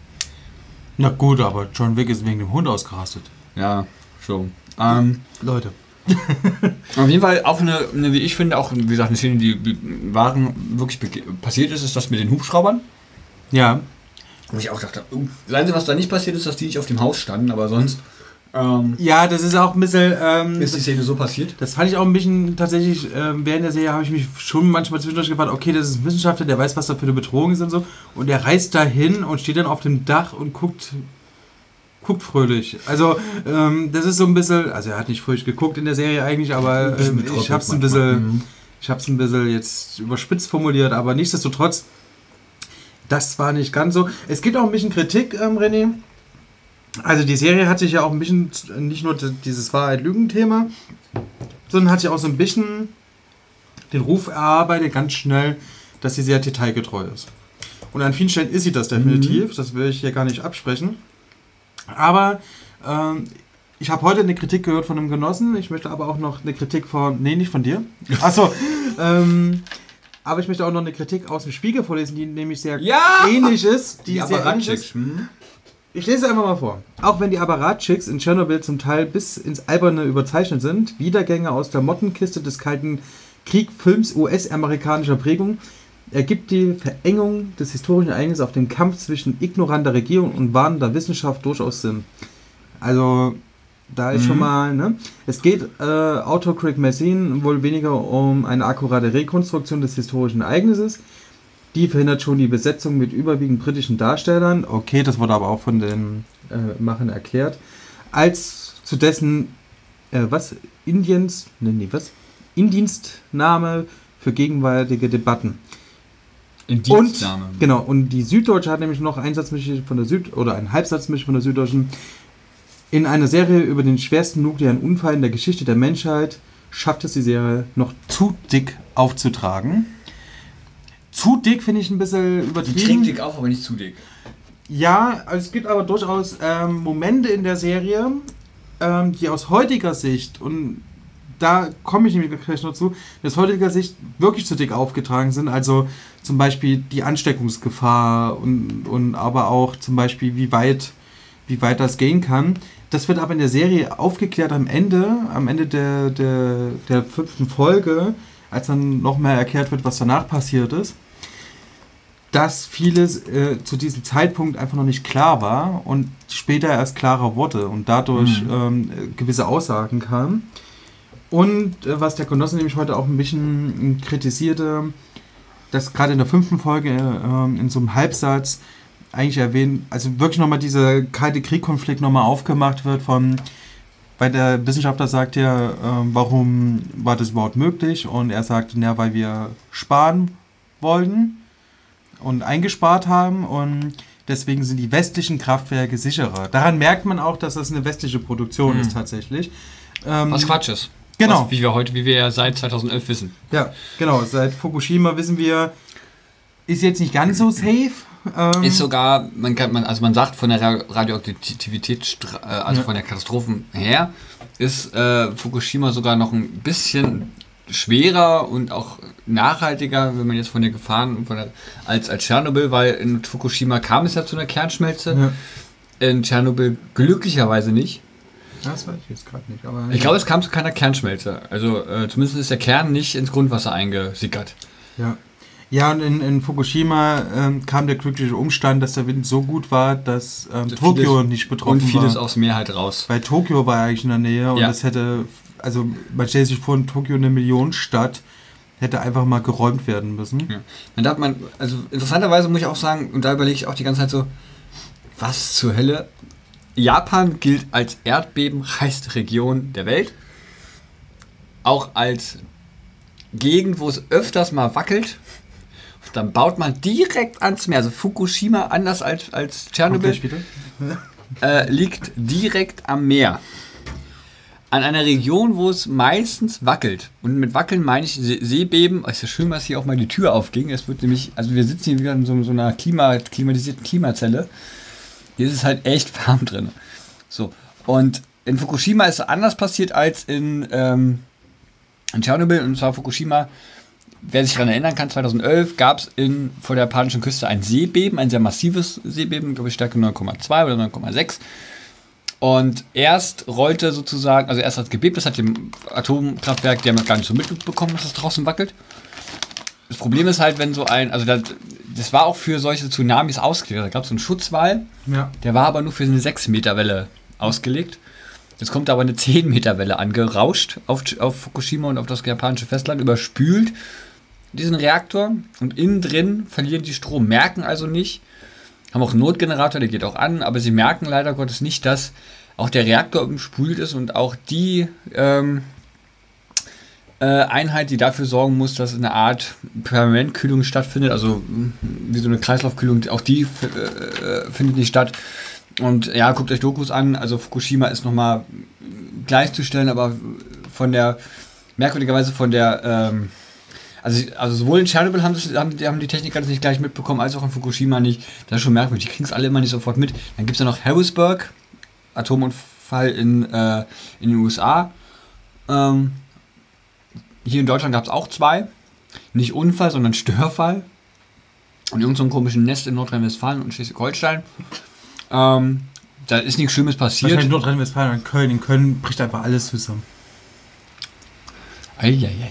Na gut, aber John Wick ist wegen dem Hund ausgerastet. ja, so. Ähm, Leute. auf jeden Fall auch eine, eine, wie ich finde, auch wie gesagt, eine Szene, die waren wirklich bege- passiert ist, ist das mit den Hubschraubern. Ja. Wo ich auch dachte, uh, das Einzige, was da nicht passiert ist, dass die nicht auf dem Haus standen, aber sonst ähm, Ja, das ist auch ein bisschen... Ähm, ist die Szene so passiert. das fand ich auch ein bisschen tatsächlich, ähm, während der Serie habe ich mich schon manchmal zwischendurch gefragt, okay, das ist ein Wissenschaftler, der weiß, was da für eine Bedrohung ist und so. Und der reist da hin und steht dann auf dem Dach und guckt, guckt fröhlich. Also, ähm, das ist so ein bisschen, also er hat nicht fröhlich geguckt in der Serie eigentlich, aber Ein bisschen ähm, betröppelt ich habe es ein manchmal. bisschen, Mhm. ich habe es ein bisschen jetzt überspitzt formuliert, aber nichtsdestotrotz, das war nicht ganz so. Es gibt auch ein bisschen Kritik, ähm, René. Also die Serie hat sich ja auch ein bisschen, nicht nur dieses Wahrheit-Lügen-Thema, sondern hat sich auch so ein bisschen den Ruf erarbeitet, ganz schnell, dass sie sehr detailgetreu ist. Und an vielen Stellen ist sie das definitiv, mhm. das will ich hier gar nicht absprechen. Aber ähm, ich habe heute eine Kritik gehört von einem Genossen, ich möchte aber auch noch eine Kritik von, nee, nicht von dir. Achso, ähm, aber ich möchte auch noch eine Kritik aus dem Spiegel vorlesen, die nämlich sehr Ja! ähnlich ist. Die, Die sehr ähnlich ist. Apparatschicks. Hm? Ich lese einfach mal vor. Auch wenn die Apparatschicks in Tschernobyl zum Teil bis ins Alberne überzeichnet sind, Wiedergänger aus der Mottenkiste des Kalten Krieg-Films U S-amerikanischer Prägung, ergibt die Verengung des historischen Ereignisses auf den Kampf zwischen ignoranter Regierung und warnender Wissenschaft durchaus Sinn. Also, da ist mhm. schon mal, ne? Es geht äh, Autocritic Magazine wohl weniger um eine akkurate Rekonstruktion des historischen Ereignisses. Die verhindert schon die Besetzung mit überwiegend britischen Darstellern. Okay, das wurde aber auch von den äh, Machern erklärt. Als zu dessen, äh, was? Indiens, ne, nee, was? Indienstnahme für gegenwärtige Debatten. Indienstnahme. Und, genau, und die Süddeutsche hat nämlich noch einen Satzmischung von der Süd- oder einen Halbsatzmischung von der Süddeutschen. In einer Serie über den schwersten nuklearen Unfall in der Geschichte der Menschheit schafft es die Serie noch zu dick aufzutragen. Zu dick finde ich ein bisschen übertrieben. Die trägt dick auf, aber nicht zu dick. Ja, also es gibt aber durchaus ähm, Momente in der Serie, ähm, die aus heutiger Sicht, und da komme ich nämlich gleich noch zu, die aus heutiger Sicht wirklich zu dick aufgetragen sind. Also zum Beispiel die Ansteckungsgefahr und, und aber auch zum Beispiel, wie weit, wie weit das gehen kann. Das wird aber in der Serie aufgeklärt am Ende, am Ende der, der, der fünften Folge, als dann noch mehr erklärt wird, was danach passiert ist, dass vieles äh, zu diesem Zeitpunkt einfach noch nicht klar war und später erst klarer wurde und dadurch mhm. ähm, gewisse Aussagen kamen. Und äh, was der Genosse nämlich heute auch ein bisschen äh, kritisierte, dass gerade in der fünften Folge äh, in so einem Halbsatz eigentlich erwähnt, also wirklich nochmal dieser kalte Krieg-Konflikt nochmal aufgemacht wird von, weil der Wissenschaftler sagt ja, äh, warum war das überhaupt möglich? Und er sagt, na, weil wir sparen wollten und eingespart haben und deswegen sind die westlichen Kraftwerke sicherer. Daran merkt man auch, dass das eine westliche Produktion mhm. ist tatsächlich. Ähm, Was Quatsch ist. Genau. Was, wie wir heute, wie wir ja seit zweitausendelf wissen. Ja, genau. Seit Fukushima wissen wir, ist jetzt nicht ganz so safe. Ähm, ist sogar, man kann, man, also man sagt von der Radioaktivität, also ja. von der Katastrophen her, ist äh, Fukushima sogar noch ein bisschen schwerer und auch nachhaltiger, wenn man jetzt von den Gefahren von der, als, als Tschernobyl, weil in Fukushima kam es ja zu einer Kernschmelze. Ja. In Tschernobyl glücklicherweise nicht. Das weiß ich jetzt gerade nicht. Aber ich glaube, es kam zu keiner Kernschmelze. Also äh, zumindest ist der Kern nicht ins Grundwasser eingesickert. Ja. Ja, und in, in Fukushima ähm, kam der glückliche Umstand, dass der Wind so gut war, dass ähm, so Tokio vieles, nicht betroffen war. Und vieles war. Aus Meer halt raus. Weil Tokio war eigentlich in der Nähe und ja. das hätte, also man stellt sich vor, in Tokio eine Millionenstadt, hätte einfach mal geräumt werden müssen. Ja. Man darf man, also interessanterweise muss ich auch sagen, und da überlege ich auch die ganze Zeit so, was zur Hölle? Japan gilt als erdbebenreichste Region der Welt. Auch als Gegend, wo es öfters mal wackelt. Dann baut man direkt ans Meer. Also Fukushima, anders als, als Tschernobyl, äh, liegt direkt am Meer. An einer Region, wo es meistens wackelt. Und mit Wackeln meine ich See- Seebeben. Es ist ja schön, dass hier auch mal die Tür aufging. Es wird nämlich, also wir sitzen hier wieder in so, so einer Klima, klimatisierten Klimazelle. Hier ist es halt echt warm drin. So. Und in Fukushima ist es anders passiert als in, ähm, in Tschernobyl. Und zwar Fukushima, wer sich daran erinnern kann, zweitausendelf gab es vor der japanischen Küste ein Seebeben, ein sehr massives Seebeben, glaube ich Stärke neun Komma zwei oder neun Komma sechs. Und erst rollte sozusagen, also erst hat es gebebt, das hat dem Atomkraftwerk, die haben das gar nicht so mitbekommen, dass es draußen wackelt. Das Problem ist halt, wenn so ein, also das, das war auch für solche Tsunamis ausgelegt, da gab es so einen Schutzwall, ja. Der war aber nur für eine sechs Meter Welle ausgelegt. Jetzt kommt aber eine zehn Meter Welle angerauscht auf, auf Fukushima und auf das japanische Festland, überspült diesen Reaktor und innen drin verlieren die Strom, merken also nicht, haben auch einen Notgenerator, der geht auch an, aber sie merken leider Gottes nicht, dass auch der Reaktor umspült ist und auch die ähm, äh, Einheit, die dafür sorgen muss, dass eine Art Permanentkühlung stattfindet, also wie so eine Kreislaufkühlung, auch die äh, findet nicht statt. Und ja, guckt euch Dokus an, also Fukushima ist nochmal gleichzustellen, aber von der, merkwürdigerweise von der, ähm, also, also sowohl in Tschernobyl haben, das, haben, haben die Techniker das nicht gleich mitbekommen, als auch in Fukushima nicht. Das ist schon merkwürdig, die kriegen es alle immer nicht sofort mit. Dann gibt es ja noch Harrisburg, Atomunfall in, äh, in den U S A. Ähm, hier in Deutschland gab es auch zwei. Nicht Unfall, sondern Störfall. Und irgend so ein komischen Nest in Nordrhein-Westfalen und Schleswig-Holstein. Ähm, da ist nichts Schlimmes passiert. Wahrscheinlich in Nordrhein-Westfalen und Köln. In Köln bricht einfach alles zusammen. Eieieiei.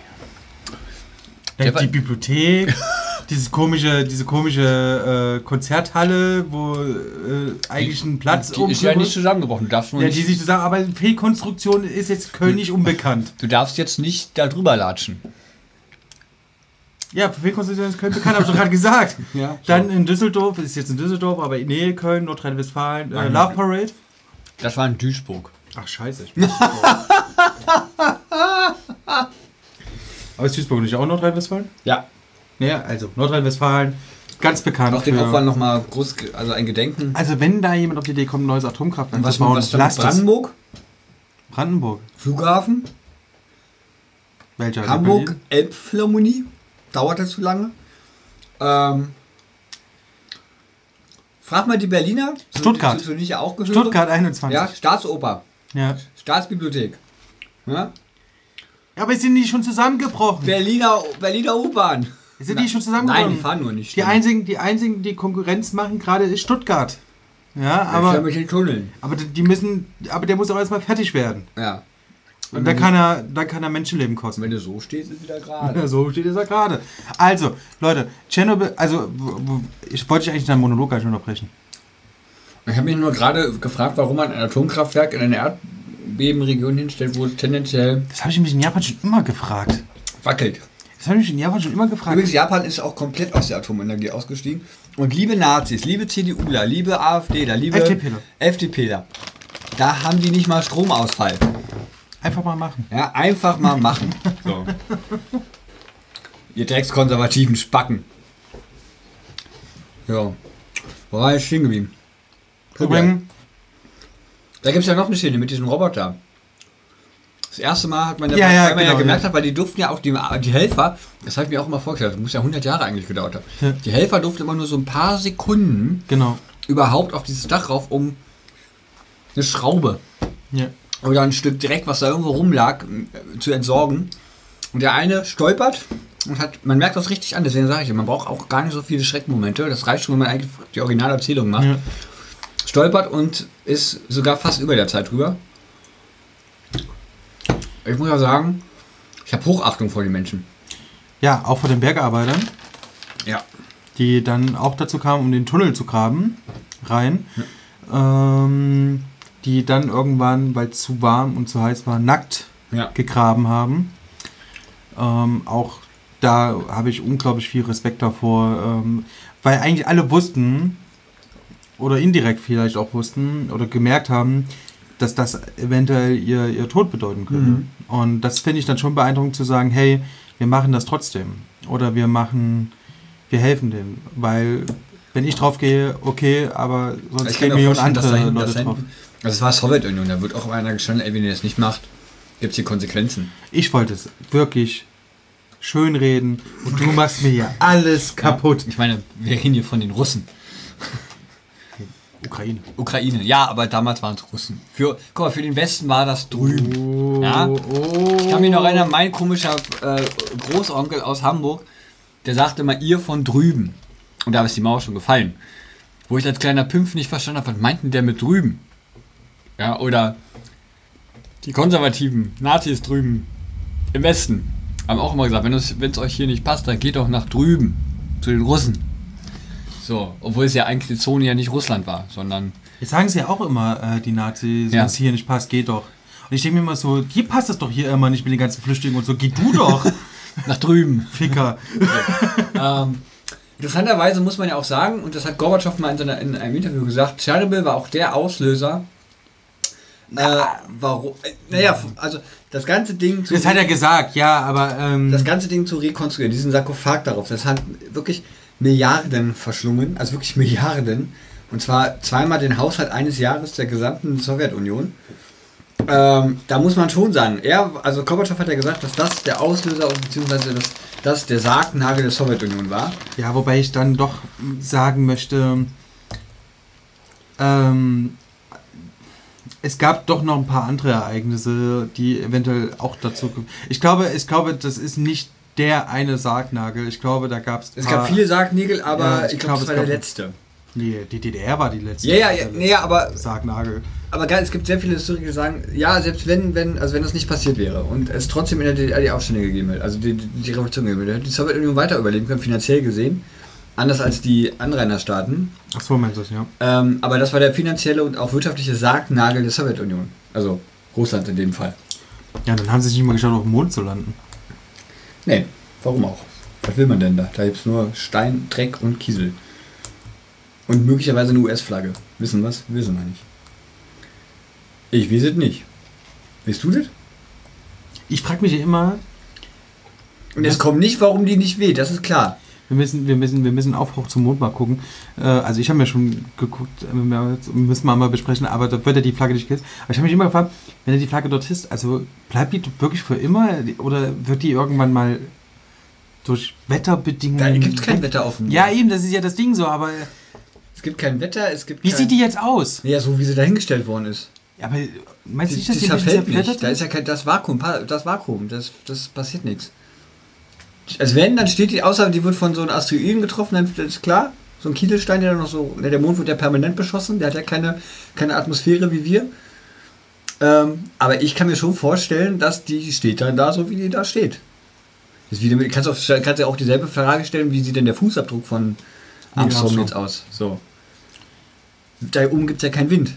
Die, die Bibliothek, dieses komische, diese komische äh, Konzerthalle, wo äh, eigentlich ein Platz die, die ist ja nicht zusammengebrochen. Du darfst nur ja, nicht, die sich zusammen, aber Fehlkonstruktion ist jetzt Köln nicht unbekannt. Du darfst jetzt nicht da drüber latschen. Ja, für Fehlkonstruktion ist Köln bekannt, habe ich doch gerade gesagt. Ja, dann in Düsseldorf, ist jetzt in Düsseldorf, aber in Nähe Köln, Nordrhein-Westfalen, äh, Love Parade. Das war in Duisburg. Ach scheiße. Ich Aber ist Duisburg nicht auch Nordrhein-Westfalen? Ja. Ja, also Nordrhein-Westfalen, ganz bekannt. Auch den für- Opfern nochmal groß, also ein Gedenken. Also wenn da jemand auf die Idee kommt, ein neues Atomkraftwerk Und was, zu bauen, was dann lasst es. Brandenburg? Brandenburg. Flughafen? Welcher? Hamburg, Berlin? Elbphilharmonie. Dauert das zu lange? Ähm, frag mal die Berliner. so- Stuttgart. Zu, zu, die ich ja auch gehöre. Stuttgart einundzwanzig. Ja, Staatsoper. Ja. Staatsbibliothek. Ja? Ja, aber sind die schon zusammengebrochen? Berliner, Berliner U-Bahn. Sind die schon zusammengebrochen? Nein, die fahren nur nicht. Die einzigen, die einzigen, die Konkurrenz machen gerade, ist Stuttgart. Ja, aber aber, mit den Tunneln. aber die müssen, aber der muss auch erstmal fertig werden. Ja. Und dann kann er, dann kann er Menschenleben kosten. Wenn du so stehst, ist wieder gerade. Ja, so steht es ja gerade. Also, Leute, Tschernobyl, also, w- w- ich wollte dich eigentlich deinen Monolog gar nicht unterbrechen. Ich habe mich nur gerade gefragt, warum man ein Atomkraftwerk in eine Erdbebenregion hinstellt, wo es tendenziell Das habe ich mich in Japan schon immer gefragt. wackelt. Das habe ich mich in Japan schon immer gefragt. Übrigens, Japan ist auch komplett aus der Atomenergie ausgestiegen. Und liebe Nazis, liebe CDUler, liebe AfDler, liebe FDPler. FDPler, da haben die nicht mal Stromausfall. Einfach mal machen. Ja, einfach mal machen. So. Ihr dreckskonservativen Spacken. Ja. Wo war ich stehen geblieben? Übrigens, Da gibt es ja noch eine Szene mit diesem Roboter. Das erste Mal hat man ja, Ja, ja, weil man genau, ja gemerkt ja. hat, weil die durften ja auch, die, die Helfer, das habe ich mir auch immer vorgestellt, das muss ja hundert Jahre eigentlich gedauert haben. Ja. Die Helfer durften immer nur so ein paar Sekunden genau. überhaupt auf dieses Dach rauf, um eine Schraube Ja. oder ein Stück Dreck, was da irgendwo rumlag, äh, zu entsorgen. Und der eine stolpert und hat, man merkt das richtig an, deswegen sage ich, man braucht auch gar nicht so viele Schreckmomente. Das reicht schon, wenn man eigentlich die Originalerzählung macht. Ja. Stolpert und ist sogar fast über der Zeit drüber. Ich muss ja sagen, ich habe Hochachtung vor den Menschen. Ja, auch vor den Bergarbeitern, Ja. die dann auch dazu kamen, um den Tunnel zu graben, rein. Ähm, die dann irgendwann, weil es zu warm und zu heiß war, nackt Ja. gegraben haben. Ähm, auch da habe ich unglaublich viel Respekt davor, ähm, weil eigentlich alle wussten, oder indirekt vielleicht auch wussten, oder gemerkt haben, dass das eventuell ihr, ihr Tod bedeuten könnte. Mhm. Und das finde ich dann schon beeindruckend zu sagen, hey, wir machen das trotzdem. Oder wir machen, wir helfen denen. Weil, wenn ich drauf gehe, okay, aber sonst Ich kann gehen mir Millionen vorstellen, dass andere da hinten, Leute dass da drauf. hinten, also es war Sowjetunion, da wird auch einer gestanden, ey, wenn ihr das nicht macht, gibt es hier Konsequenzen. Ich wollte es wirklich schön reden und du machst mir hier alles kaputt. Ich meine, wir reden hier von den Russen. Ukraine. Ukraine, ja, aber damals waren es Russen. Für, guck mal, für den Westen war das drüben. Oh, Ja? oh. Ich kann mich noch erinnern, mein komischer äh, Großonkel aus Hamburg, der sagte mal, ihr von drüben. Und da ist die Mauer schon gefallen. Wo ich als kleiner Pimpf nicht verstanden habe, was meinten der mit drüben? Ja, oder die konservativen Nazis drüben im Westen haben auch immer gesagt, wenn es euch hier nicht passt, dann geht doch nach drüben, zu den Russen. So, obwohl es ja eigentlich die Zone ja nicht Russland war, sondern... Jetzt sagen sie ja auch immer, äh, die Nazis, Ja. wenn es hier nicht passt, geht doch. Und ich denke mir immer so, hier passt es doch hier immer nicht mit den ganzen Flüchtlingen und so, geh du doch, nach drüben. Ficker. ähm, interessanterweise muss man ja auch sagen, und das hat Gorbatschow mal in, seiner, in einem Interview gesagt, Tschernobyl war auch der Auslöser, äh, warum, äh, naja, also das ganze Ding zu, Das hat er gesagt, ja, aber... Ähm, das ganze Ding zu rekonstruieren, diesen Sarkophag darauf, das hat wirklich Milliarden verschlungen, also wirklich Milliarden, und zwar zweimal den Haushalt eines Jahres der gesamten Sowjetunion. Ähm, da muss man schon sagen, er, also Gorbatschow hat ja gesagt, dass das der Auslöser bzw. dass das der Sargnagel der Sowjetunion war. ja, wobei ich dann doch sagen möchte, ähm, es gab doch noch ein paar andere Ereignisse, die eventuell auch dazu... Ich glaube, ich glaube, das ist nicht der eine Sargnagel. Ich glaube, da gab es... Es gab viele Sargnägel, aber Ja, ich, ich glaube, glaub, das es war der gab- letzte. Nee, die D D R war die letzte. Ja, ja, ja, nee, ja, aber, Sargnagel. aber geil, es gibt sehr viele Historiker, die sagen, ja, selbst wenn, wenn, also wenn das nicht passiert wäre und es trotzdem in der D D R die Aufstände gegeben hätte, also die, die, die Revolution gegeben hätte, hätte die Sowjetunion weiter überleben können, finanziell gesehen, anders als die Anrainerstaaten. Ach so, meinst du das, ja. Ähm, aber das war der finanzielle und auch wirtschaftliche Sargnagel der Sowjetunion. Also Russland in dem Fall. Ja, dann haben sie sich nicht mal geschafft, auf dem Mond zu landen. Nee, warum auch? Was will man denn da? Da gibt es nur Stein, Dreck und Kiesel. Und möglicherweise eine U S-Flagge. Wissen was? Wissen wir nicht. Ich weiß es nicht. Weißt du das? Ich frage mich ja immer, Und jetzt kommt nicht, warum die nicht weht, das ist klar. Wir müssen, wir müssen, wir müssen Aufbruch zum Mond mal gucken. Äh, also ich habe mir schon geguckt, äh, müssen wir mal besprechen, aber da wird ja die Flagge nicht gehisst. Aber ich habe mich immer gefragt, wenn er die Flagge dort hisst, also bleibt die wirklich für immer oder wird die irgendwann mal durch Wetterbedingungen... Da gibt es kein Wetter auf dem Mond. Ja eben, das ist ja das Ding so, aber... Es gibt kein Wetter, es gibt Wie kein... sieht die jetzt aus? Ja, so wie sie dahingestellt worden ist. Ja, aber meinst du nicht, dass die die, die zerfällt nicht? Da ist ja kein... Das Vakuum, das Vakuum, das, das passiert nichts. Also wenn, dann steht die, außer die wird von so einem Asteroiden getroffen, dann ist klar, so ein Kieselstein, der noch so, der Mond wird ja permanent beschossen, der hat ja keine, keine Atmosphäre wie wir. Ähm, aber ich kann mir schon vorstellen, dass die steht dann da, so wie die da steht. Das ist wieder, kannst du auch, kannst ja auch dieselbe Frage stellen, wie sieht denn der Fußabdruck von Armstrong jetzt aus? So. Da oben gibt es ja keinen Wind.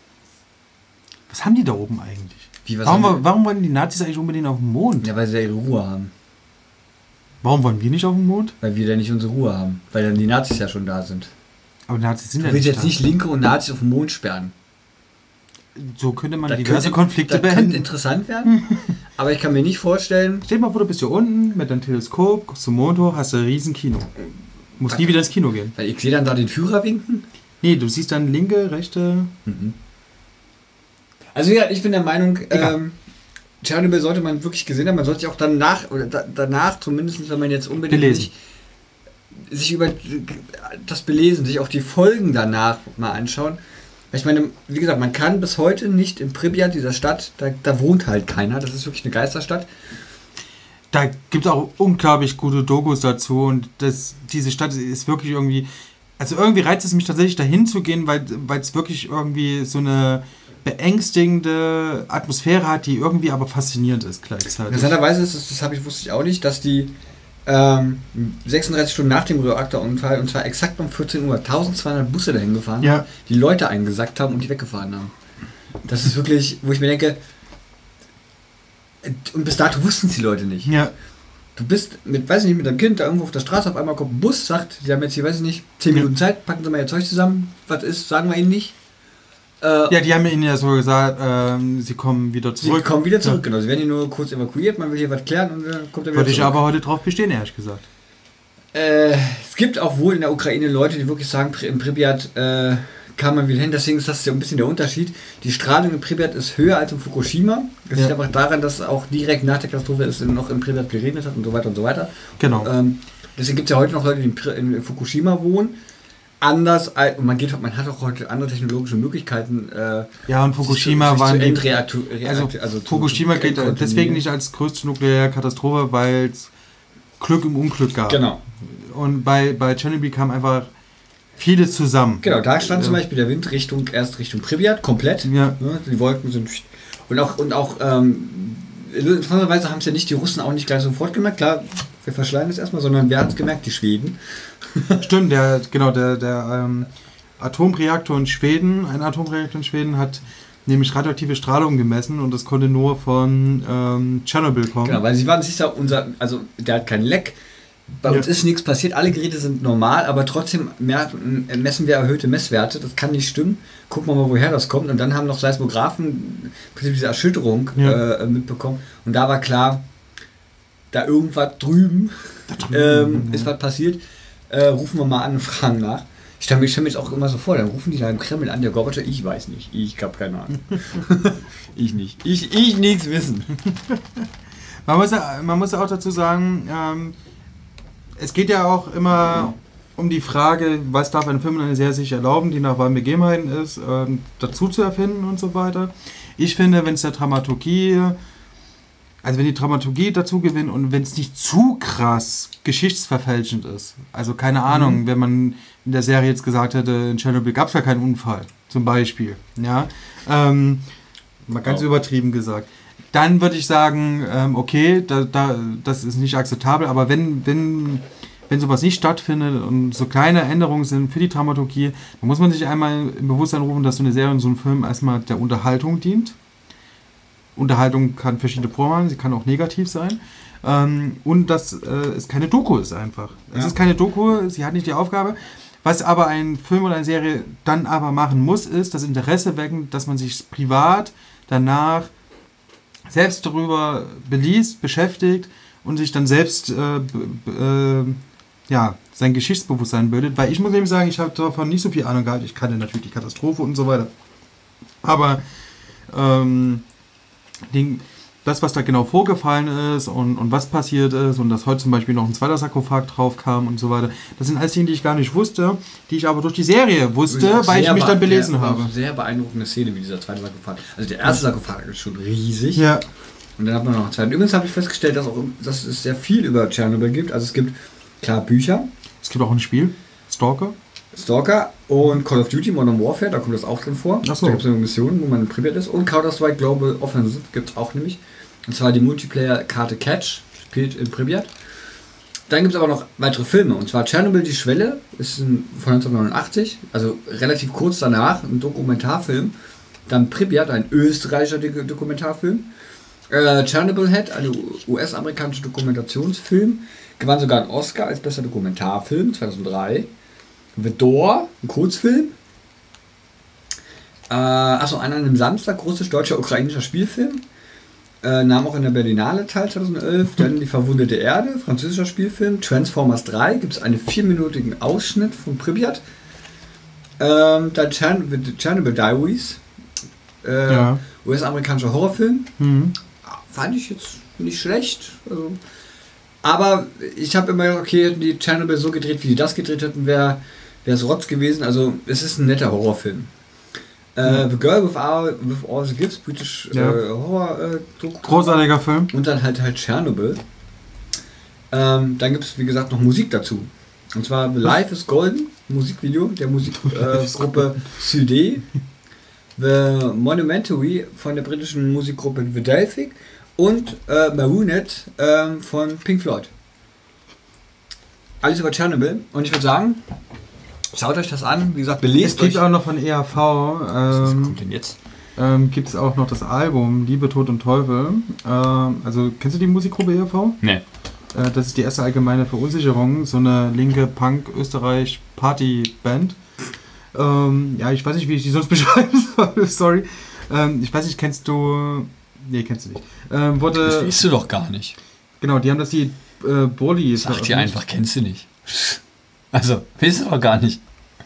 Was haben die da oben eigentlich? Wie, was warum, haben die? warum wollen die Nazis eigentlich unbedingt auf den Mond? Ja, weil sie ja ihre Ruhe haben. Warum wollen wir nicht auf den Mond? Weil wir da nicht unsere Ruhe haben. Weil dann die Nazis ja schon da sind. Aber die Nazis sind du ja willst nicht jetzt da. nicht Linke und Nazis auf den Mond sperren. So könnte man Das diverse könnte, Konflikte das beenden. könnte interessant werden, aber ich kann mir nicht vorstellen... Stell dir mal vor, du bist hier unten mit deinem Teleskop, guckst zum Mond hoch, hast ein riesen Kino. Musst nie wieder ins Kino gehen. Weil ich sehe dann da den Führer winken. Nee, du siehst dann linke, rechte... Mhm. Also ja, ich bin der Meinung, ähm, Tschernobyl sollte man wirklich gesehen haben. Man sollte sich auch danach, oder da, danach zumindest, wenn man jetzt unbedingt belesen. Sich, sich über das belesen, sich auch die Folgen danach mal anschauen. Ich meine, wie gesagt, man kann bis heute nicht in Pripyat, dieser Stadt, da, da wohnt halt keiner. Das ist wirklich eine Geisterstadt. Da gibt es auch unglaublich gute Dokus dazu und das, diese Stadt ist wirklich irgendwie... Also irgendwie reizt es mich tatsächlich dahin zu gehen, weil es wirklich irgendwie so eine beängstigende Atmosphäre hat, die irgendwie aber faszinierend ist gleichzeitig. Interessanterweise ist es, das habe ich, wusste ich auch nicht, dass die ähm, sechsunddreißig Stunden nach dem Reaktorunfall, und zwar exakt um vierzehn Uhr, eintausendzweihundert Busse dahin gefahren ja. haben, die Leute eingesackt haben und die weggefahren haben. Das ist wirklich, wo ich mir denke, und bis dato wussten es die Leute nicht. Ja. Du bist mit, weiß ich nicht, mit deinem Kind da irgendwo auf der Straße, auf einmal kommt ein Bus, sagt, die haben jetzt hier, weiß ich nicht, zehn Minuten Zeit, packen Sie mal Ihr Zeug zusammen, was ist, sagen wir Ihnen nicht. Äh, ja, die haben ihnen ja so gesagt, ähm, sie kommen wieder zurück. Sie kommen wieder zurück, ja. genau. Sie werden hier nur kurz evakuiert, man will hier was klären und dann kommt er wieder Würde zurück. ich aber heute drauf bestehen, ehrlich gesagt. Äh, es gibt auch wohl in der Ukraine Leute, die wirklich sagen, in Pripyat äh, kann man wieder hin. Deswegen ist das ja ein bisschen der Unterschied. Die Strahlung in Pripyat ist höher als in Fukushima. Das ja. liegt einfach daran, dass auch direkt nach der Katastrophe es noch in Pripyat geregnet hat und so weiter und so weiter. Genau. Ähm, deswegen gibt es ja heute noch Leute, die in, in Fukushima wohnen. Anders, als, und man, geht, man hat auch heute andere technologische Möglichkeiten. Äh, ja, und Fukushima sich waren zu, die, Endreaktu- also, also Fukushima zu, zu gilt deswegen nicht als größte nukleare Katastrophe, weil es Glück im Unglück gab. Genau. Und bei, bei Tschernobyl kam einfach vieles zusammen. Genau, da stand ja. zum Beispiel der Wind Richtung, erst Richtung Pripyat, komplett. Ja. Ja, die Wolken sind... Und auch, und auch ähm, interessanterweise haben es ja nicht die Russen auch nicht gleich sofort gemerkt. Klar, wir verschleiern es erstmal, sondern wer hat es gemerkt? Die Schweden. Stimmt, der, genau, der, der ähm, Atomreaktor in Schweden, ein Atomreaktor in Schweden hat nämlich radioaktive Strahlung gemessen und das konnte nur von ähm, Tschernobyl kommen. Genau, weil sie waren sicher, unser, also der hat keinen Leck. Bei ja. uns ist nichts passiert, alle Geräte sind normal, aber trotzdem mehr, messen wir erhöhte Messwerte. Das kann nicht stimmen. Gucken wir mal, woher das kommt. Und dann haben noch Seismographen diese Erschütterung ja. äh, mitbekommen. Und da war klar, da irgendwas drüben, da drüben ähm, ja. ist was passiert. Äh, rufen wir mal an und fragen nach. Ich stelle mir, stell mir jetzt auch immer so vor, dann rufen die da im Kreml an, der Gorbatschow, ich weiß nicht, ich habe keine Ahnung. ich nicht. Ich, ich nichts wissen. Man muss, man muss auch dazu sagen, ähm, es geht ja auch immer um die Frage, was darf ein Film in einer Serie sich erlauben, die nach wahren Begebenheiten ist, ähm, dazu zu erfinden und so weiter. Ich finde, wenn es der Dramaturgie, also wenn die Dramaturgie dazu gewinnt und wenn es nicht zu krass geschichtsverfälschend ist, also keine Ahnung, mhm. wenn man in der Serie jetzt gesagt hätte, in Tschernobyl gab es ja keinen Unfall, zum Beispiel, ja, ähm, mal ganz oh. übertrieben gesagt, dann würde ich sagen, ähm, okay, da, da, das ist nicht akzeptabel, aber wenn, wenn, wenn sowas nicht stattfindet und so kleine Änderungen sind für die Dramaturgie, dann muss man sich einmal im Bewusstsein rufen, dass so eine Serie und so ein Film erstmal der Unterhaltung dient. Unterhaltung kann verschiedene Formen haben, sie kann auch negativ sein. Ähm, und dass äh, es keine Doku ist einfach. Ja. Es ist keine Doku, sie hat nicht die Aufgabe. Was aber ein Film oder eine Serie dann aber machen muss, ist das Interesse wecken, dass man sich privat danach selbst darüber beliest, beschäftigt und sich dann selbst äh, b- äh, ja, sein Geschichtsbewusstsein bildet. Weil ich muss eben sagen, ich habe davon nicht so viel Ahnung gehabt. Ich kannte natürlich die Katastrophe und so weiter. Aber ähm, den, das, was da genau vorgefallen ist und, und was passiert ist und dass heute zum Beispiel noch ein zweiter Sarkophag drauf kam und so weiter, das sind alles Dinge, die ich gar nicht wusste, die ich aber durch die Serie wusste, weil ich mich dann belesen ja, habe. Sehr beeindruckende Szene, wie dieser zweite Sarkophag. Also der erste Sarkophag ist schon riesig. Ja. Und dann hat man noch einen zweiten. Übrigens habe ich festgestellt, dass, auch, dass es sehr viel über Tschernobyl gibt. Also es gibt, klar, Bücher. Es gibt auch ein Spiel, Stalker. Stalker und Call of Duty Modern Warfare, da kommt das auch drin vor. Ach so. Da gibt es eine Mission, wo man in Pripyat ist. Und Counter-Strike Global Offensive gibt es auch nämlich. Und zwar die Multiplayer-Karte Catch, spielt in Pripyat. Dann gibt es aber noch weitere Filme. Und zwar Tschernobyl, die Schwelle, ist ein, von neunzehnhundertneunundachtzig, also relativ kurz danach, ein Dokumentarfilm. Dann Pripyat, ein österreichischer Dok- Dokumentarfilm. Äh, Chernobyl Head, ein U S-amerikanischer Dokumentationsfilm. Gewann sogar einen Oscar als bester Dokumentarfilm, zweitausenddrei. The Door, ein Kurzfilm. Äh, achso, an einem Samstag, russisch, deutscher, ukrainischer Spielfilm. Äh, nahm auch in der Berlinale teil zweitausendelf. Dann Die verwundete Erde, französischer Spielfilm. Transformers drei, gibt es einen vierminütigen Ausschnitt von Pripyat. Ähm, dann Chernobyl, Chernobyl Diaries, äh, Ja. U S-amerikanischer Horrorfilm. Mhm. Fand ich jetzt nicht schlecht. Also, aber ich habe immer gesagt, okay, hätten die Chernobyl so gedreht, wie die das gedreht hätten, wäre es Rotz gewesen. Also es ist ein netter Horrorfilm. Äh, The Girl with All, with all the Gifts, British Ja. äh, Horror äh, Großartiger Film. und dann halt halt Chernobyl. Ähm, dann gibt es, wie gesagt, noch Musik dazu. Und zwar The Life is Golden, Musikvideo der Musikgruppe äh, Gruppe Sudé. The Monumentary von der britischen Musikgruppe The Delphic und äh, Marooned äh, von Pink Floyd. Alles über Chernobyl. Und ich würde sagen, schaut euch das an. Wie gesagt, Es belest gibt euch. auch noch von E R V, Was ähm, kommt denn jetzt? ähm, gibt es auch noch das Album Liebe, Tod und Teufel. Ähm, also, kennst du die Musikgruppe E R V? Nee. Äh, das ist die erste allgemeine Verunsicherung, so eine linke Punk-Österreich-Party-Band. Ähm, ja, ich weiß nicht, wie ich die sonst beschreiben soll, sorry. Ähm, ich weiß nicht, kennst du... Nee, kennst du nicht. Ähm, wurde, Das weißt du doch gar nicht. genau, die haben das die äh, Burli... Sag dir einfach, kennst du nicht. Also, weißt du doch gar nicht.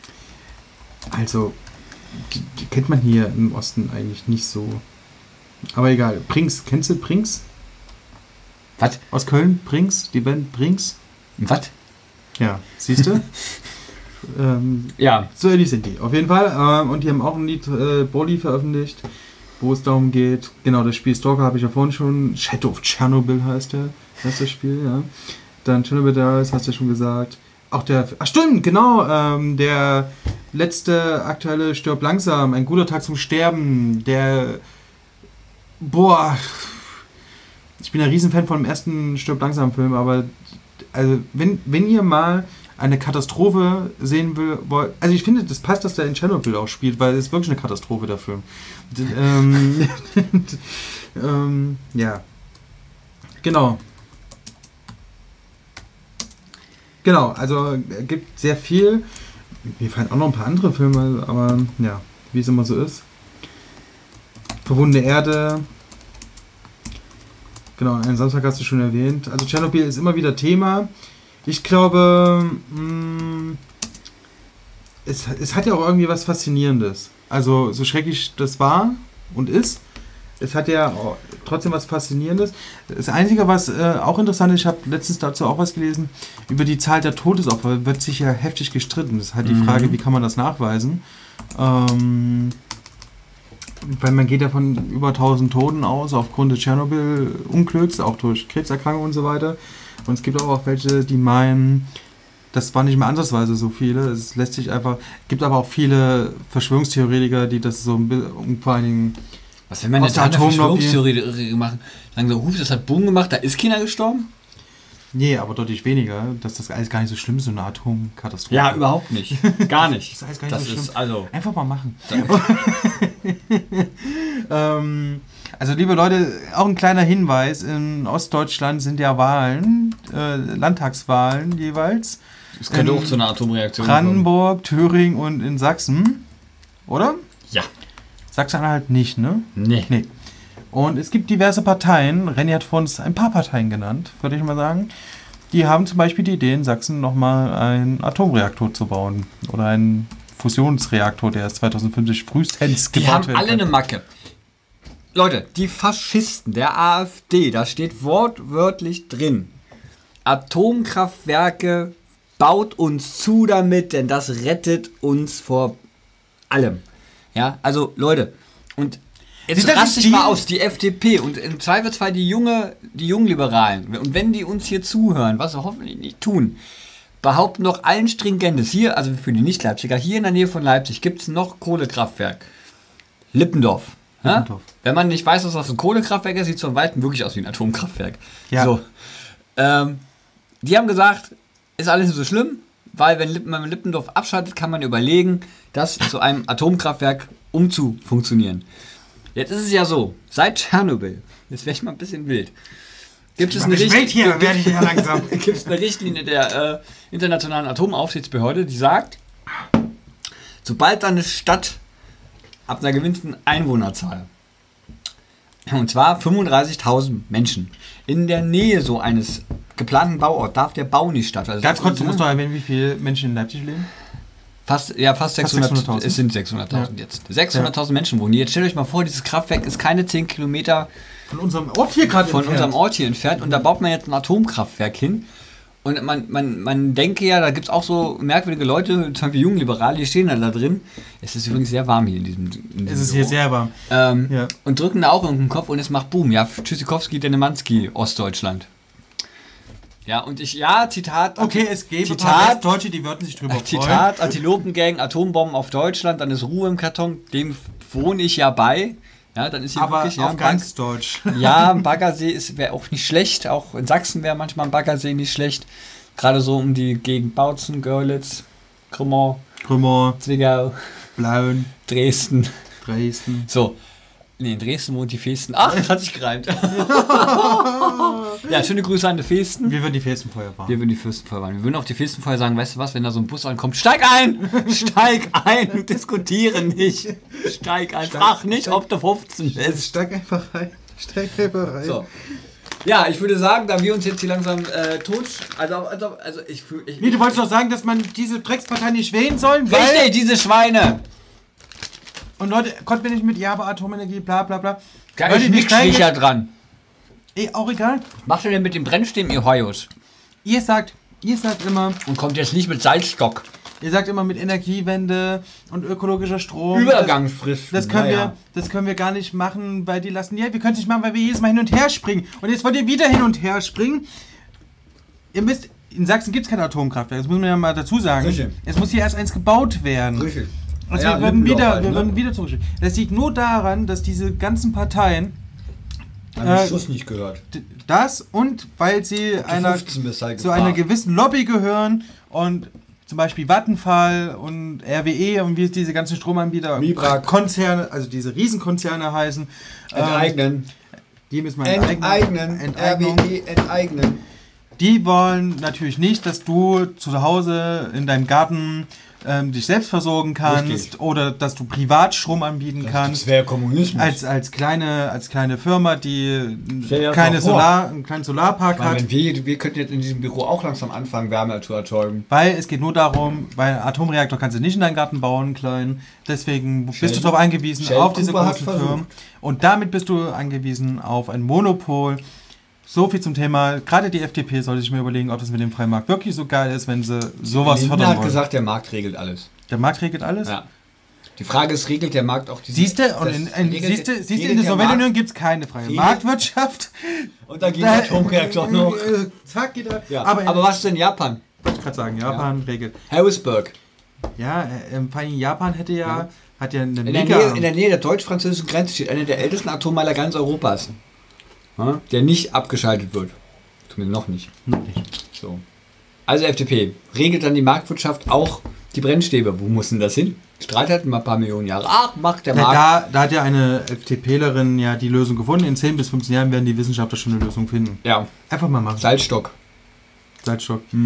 Also, die, die kennt man hier im Osten eigentlich nicht so. Aber egal. Brings, kennst du Brings? Was? Aus Köln? Brings? Die Band Brings? Was? Ja, siehst du? ähm, Ja. so ähnlich sind die. Auf jeden Fall. Ähm, und die haben auch ein Lied, äh, Burli, veröffentlicht, wo es darum geht. Genau, das Spiel Stalker habe ich ja vorhin schon. Shadow of Chernobyl heißt der. Das ist das Spiel, ja. Dann Chernobyl Diaries, hast du ja schon gesagt. Auch der, ach stimmt, genau, ähm, der letzte aktuelle Stirb langsam, ein guter Tag zum Sterben, der, boah, ich bin ein Riesenfan von dem ersten Stirb langsam Film, aber also wenn, wenn ihr mal eine Katastrophe sehen will, wollt, also ich finde, das passt, dass der in Chernobyl auch spielt, weil es ist wirklich eine Katastrophe, der Film. D ähm, ähm, ja, genau. Genau, also es gibt sehr viel. Mir fallen auch noch ein paar andere Filme, aber ja, wie es immer so ist. Verwundene Erde. Genau, einen Samstag hast du schon erwähnt. Also Tschernobyl ist immer wieder Thema. Ich glaube, mh, es, es hat ja auch irgendwie was Faszinierendes. Also so schrecklich das war und ist, es hat ja auch trotzdem was Faszinierendes. Das Einzige, was äh, auch interessant ist, ich habe letztens dazu auch was gelesen, über die Zahl der Todesopfer wird sich ja heftig gestritten. Das ist halt die Mhm. Frage, wie kann man das nachweisen? Ähm, weil man geht ja von über tausend Toten aus aufgrund des Tschernobyl-Unglücks, auch durch Krebserkrankungen und so weiter. Und es gibt auch welche, die meinen, das war nicht mehr ansatzweise so viele. Es lässt sich einfach, gibt aber auch viele Verschwörungstheoretiker, die das so ein bisschen, vor allen Dingen Was, wenn man Aus jetzt der eine Atomlobby- Verschwörungstheorie machen, sagen so, hup, das hat Boom gemacht, da ist keiner gestorben? Nee, aber deutlich weniger, dass das alles gar nicht so schlimm ist, so eine Atomkatastrophe. Ja, überhaupt nicht. Gar nicht. Das ist alles gar nicht Das so schlimm. ist, also, Einfach mal machen. ähm, also liebe Leute, auch ein kleiner Hinweis, in Ostdeutschland sind ja Wahlen, äh, Landtagswahlen jeweils. es könnte in auch zu einer Atomreaktion kommen. Brandenburg, Thüringen und in Sachsen, oder? Ja. Sachsen-Anhalt nicht, ne? Nee. Nee. Und es gibt diverse Parteien, Renny hat vor uns ein paar Parteien genannt, würde ich mal sagen. Die haben zum Beispiel die Idee, in Sachsen nochmal einen Atomreaktor zu bauen. Oder einen Fusionsreaktor, der erst zweitausendfünfzig frühestens Die gebaut haben werden alle kann. eine Macke. Leute, die Faschisten der AfD, da steht wortwörtlich drin: Atomkraftwerke, baut uns zu damit, denn das rettet uns vor allem. Ja, also Leute, und jetzt Sind das raste ich die- mal aus, die F D P und im Zweifelsfall die junge, die Jungliberalen. Und wenn die uns hier zuhören, was sie hoffentlich nicht tun, behaupten doch allen Stringentes hier, also für die Nicht-Leipziger, hier in der Nähe von Leipzig gibt es noch Kohlekraftwerk. Lippendorf. Ja? Lippendorf. Wenn man nicht weiß, dass das ein Kohlekraftwerk ist, sieht es von Weitem wirklich aus wie ein Atomkraftwerk. Ja. So. Ähm, die haben gesagt, ist alles nicht so schlimm, weil wenn Lippen, man Lippendorf abschaltet, kann man überlegen, das zu einem Atomkraftwerk umzufunktionieren. Jetzt ist es ja so, seit Tschernobyl, jetzt wäre ich mal ein bisschen wild, gibt es eine, Ich Richt- hier, werde ich ja langsam. gibt es eine Richtlinie der äh, Internationalen Atomaufsichtsbehörde, die sagt, sobald eine Stadt ab einer gewinnten Einwohnerzahl, und zwar fünfunddreißigtausend Menschen, in der Nähe so eines geplanten Bauorts darf der Bau nicht stattfinden. Also Ganz kurz, du musst doch erwähnen, wie viele Menschen in Leipzig leben? Fast, ja, fast sechshundert, sechshunderttausend. es sind sechshunderttausend jetzt. sechshunderttausend Menschen wohnen hier. Jetzt stellt euch mal vor, dieses Kraftwerk ist keine zehn Kilometer Von unserem Ort hier gerade von entfernt. unserem Ort hier entfernt und da baut man jetzt ein Atomkraftwerk hin. Und man, man, man denke ja, da gibt es auch so merkwürdige Leute, zum Beispiel Jungliberale, die stehen dann da drin. Es ist übrigens sehr warm hier in diesem, in diesem Es ist hier Büro. sehr warm. Ähm, Ja. Und drücken da auch irgendeinen Kopf und es macht Boom. Ja, Tschüssikowski, Denemanski, Ostdeutschland. Ja, und ich, ja, Zitat. Okay, es gäbe Zitat, Deutsche, die würden sich drüber freuen. Zitat, Antilopengang, Atombomben auf Deutschland, dann ist Ruhe im Karton, dem wohne ich ja bei. Ja, dann ist hier Aber wirklich, ja, auf ganz Deutsch. ja, ein Baggersee wäre auch nicht schlecht. Auch in Sachsen wäre manchmal ein Baggersee nicht schlecht. Gerade so um die Gegend Bautzen, Görlitz, Grummer, Krümmer, Zwickau, Blauen, Dresden. Dresden. So. Nee, in Dresden wohnt die Festen. Ach, das hat sich gereimt. Ja, schöne Grüße an die Festen. Wir würden die Festenfeuer fahren. Wir würden die Fürstenfeuer machen. Wir würden auch die Fürstenfeuer sagen, weißt du was, wenn da so ein Bus ankommt, steig ein! Steig ein! Diskutiere nicht! Steig ein! Frag nicht, ob du fünfzehn bist. Steig einfach rein. Steig einfach rein. So. Ja, ich würde sagen, da wir uns jetzt hier langsam äh, tot... Also, also, also ich fühle... Ich, Nee, du wolltest doch sagen, dass man diese Dreckspartei nicht wählen soll, weil... Richtig, diese Schweine! Und Leute, konnten wir nicht mit, ja, aber Atomenergie, bla bla bla. Da Leute, ist wir nichts steigen sicher jetzt- dran. Eh, auch egal. Was macht ihr denn mit dem Brennstäben, ihr Heuos? Ihr sagt, ihr sagt immer, Und kommt jetzt nicht mit Salzstock. ihr sagt immer mit Energiewende und ökologischer Strom. Übergangsfrist. Das, das, können Naja. wir, das können wir gar nicht machen, weil die lassen, ja, wir können es nicht machen, weil wir jedes Mal hin und her springen. Und jetzt wollt ihr wieder hin und her springen. Ihr müsst, in Sachsen gibt es kein Atomkraftwerk, das muss man ja mal dazu sagen. Richtig. Es muss hier erst eins gebaut werden. Richtig. Also Ja, wir würden Lippendorf wieder, halt, wir ne? würden wieder zurückstehen. Das liegt nur daran, dass diese ganzen Parteien Haben Äh, den Schuss nicht gehört. d- das und weil sie einer, fünfzehn bist halt zu gefragt. einer gewissen Lobby gehören und zum Beispiel Vattenfall und R W E und wie es diese ganzen Stromanbieter, Mibrak. Konzerne, also diese Riesenkonzerne heißen, ähm, Enteignen. die müssen wir Enteignen. Enteignung. R W E enteignen. Die wollen natürlich nicht, dass du zu Hause in deinem Garten ähm, dich selbst versorgen kannst Richtig. oder dass du Privatstrom anbieten kannst. wäre Kommunismus. Als, als, kleine, als kleine Firma, die Stell dir das keine mal vor. Solar, einen kleinen Solarpark Weil hat. wenn wir, wir könnten jetzt in diesem Büro auch langsam anfangen, Wärme zu erzeugen. Weil es geht nur darum, weil einen Atomreaktor kannst du nicht in deinen Garten bauen, klein. Deswegen bist du Sheldon- darauf angewiesen, Sheldon auf diese Cooper hat großen versucht. Firmen. Und damit bist du angewiesen auf ein Monopol. So viel zum Thema. Gerade die F D P sollte sich mir überlegen, ob das mit dem freien Markt wirklich so geil ist, wenn sie sowas Lindner fördern hat wollen. gesagt, der Markt regelt alles. Der Markt regelt alles? Ja. Die Frage ist, regelt der Markt auch diese... Siehst du, und das in, in, regelt- siehst du, siehst du, regelt in der der Markt- Sowjetunion gibt es keine freie Regelt- Marktwirtschaft. Und da geht der Atomreaktor noch. Äh, zack, geht er. Ja. Aber, Aber, was ist denn Japan? ich gerade sagen, Japan regelt. Harrisburg. Ja, äh, vor allem Japan hätte ja, Ja. hat ja eine In der, mega... Nähe, in der Nähe der deutsch-französischen Grenze steht einer der ältesten Atommeiler ganz Europas. Ja, der nicht abgeschaltet wird. Zumindest noch nicht. Noch nicht. So. Also F D P, regelt dann die Marktwirtschaft auch die Brennstäbe? Wo muss denn das hin? Strahlt halt mal ein paar Millionen Jahre. Ach, macht der Ja, Markt. da, da hat ja eine FDPlerin ja die Lösung gefunden. In zehn bis fünfzehn Jahren werden die Wissenschaftler schon eine Lösung finden. Ja, Einfach mal machen. Salzstock. Salzstock.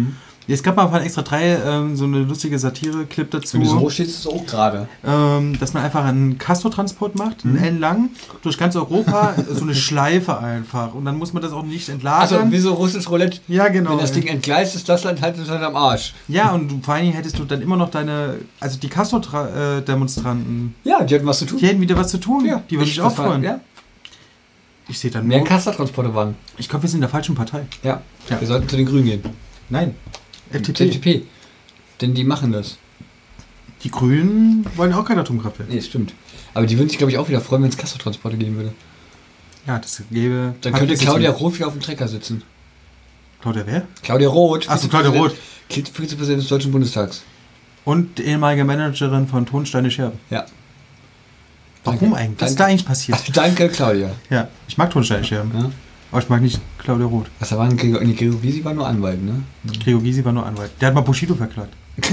Es gab mal von Extra drei ähm, so eine lustige Satire-Clip dazu. Wenn du so hoch stehst, ist es auch gerade. Ähm, dass man einfach einen Castortransport macht, einen Mhm. L lang, durch ganz Europa, so eine Schleife einfach. Und dann muss man das auch nicht entlagern. Also wie so russisch Roulette. ja, genau. Wenn das Ding entgleist, ist das Land halt total am Arsch. Ja, und du, vor allen Dingen hättest du dann immer noch deine, also die Castor-Demonstranten, Ja, die hatten was zu tun. die hätten wieder was zu tun. Ja, die würden sich auch das war- freuen. Ja. Ich sehe dann Mehr nur, Kassertransporte waren. ich glaube, wir sind in der falschen Partei. Ja. Ja. Wir sollten zu den Grünen gehen. Nein, F D F D P. P. Denn die machen das. Die Grünen wollen auch kein Atomkraftwerk. Nee, stimmt. Aber die würden sich, glaube ich, auch wieder freuen, wenn es Kassertransporte geben würde. Ja, das gäbe... Dann könnte Claudia Roth wieder auf dem Trecker sitzen. Claudia wer? Claudia Roth. Achso, Claudia Roth. Vizepräsident des Deutschen Bundestags. Und die ehemalige Managerin von Tonsteine Scherben. Ja. Warum Danke. eigentlich? Was ist Danke. da eigentlich passiert? Danke, Claudia. Ja, ich mag Tonsteine Scherben. Ja. Aber ich mag nicht Claudia Roth. Was, da war ein Gregor, nee, Gregor Gysi war nur Anwalt, ne? Gregor Gysi war nur Anwalt. Der hat mal Bushido verklagt.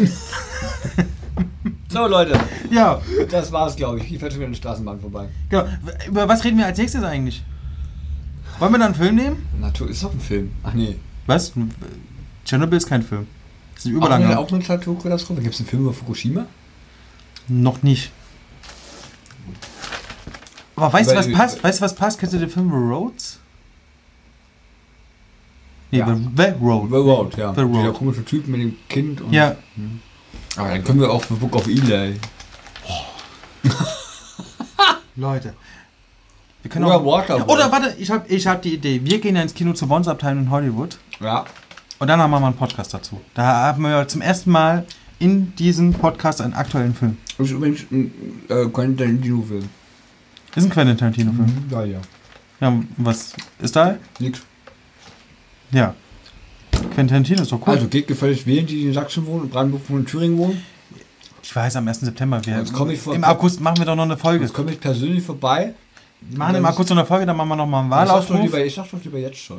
So, Leute. Ja, Das war's, glaube ich. Ich fährt schon wieder eine Straßenbahn vorbei. genau. Über was reden wir als nächstes eigentlich? Wollen wir da einen Film nehmen? Natur ist doch ein Film. Ach nee. Was? Tschernobyl ist kein Film. Das ist ein Auch Überlanger. eine, auch eine Naturkatastrophe. Gibt es einen Film über Fukushima? Noch nicht. Aber weißt du, Weil- was passt? Weißt du, was passt? Kennst du den Film The Roads? Nee, Ja. The, The Road. The Road, ja. The Road. Dieser komische Typ mit dem Kind. Und Ja, Aber dann können wir auch für Book of Eli. Leute. Wir können Oder auch, Waterworld. oder warte, ich habe ich hab die Idee. Wir gehen ja ins Kino zur Bonds-Abteilung in Hollywood Ja. und dann machen wir mal einen Podcast dazu. Da haben wir zum ersten Mal in diesem Podcast einen aktuellen Film. Das ist übrigens ein äh, Quentin Tarantino-Film. Ist ein Quentin Tarantino-Film. Ja, ja. Ja, was ist da? Nix. Ja. Quentin Tarantino ist doch cool. Also geht gefälligst wählen, die in Sachsen wohnen, in Brandenburg und in Thüringen wohnen. Ich weiß, am ersten September. Wir, Jetzt komm ich vor- Im August machen wir doch noch eine Folge. Jetzt komme ich persönlich vorbei. Wir machen im August noch eine Folge, dann machen wir noch mal einen Ich sag, doch Wahlaufruf. lieber, ich sag doch lieber jetzt schon.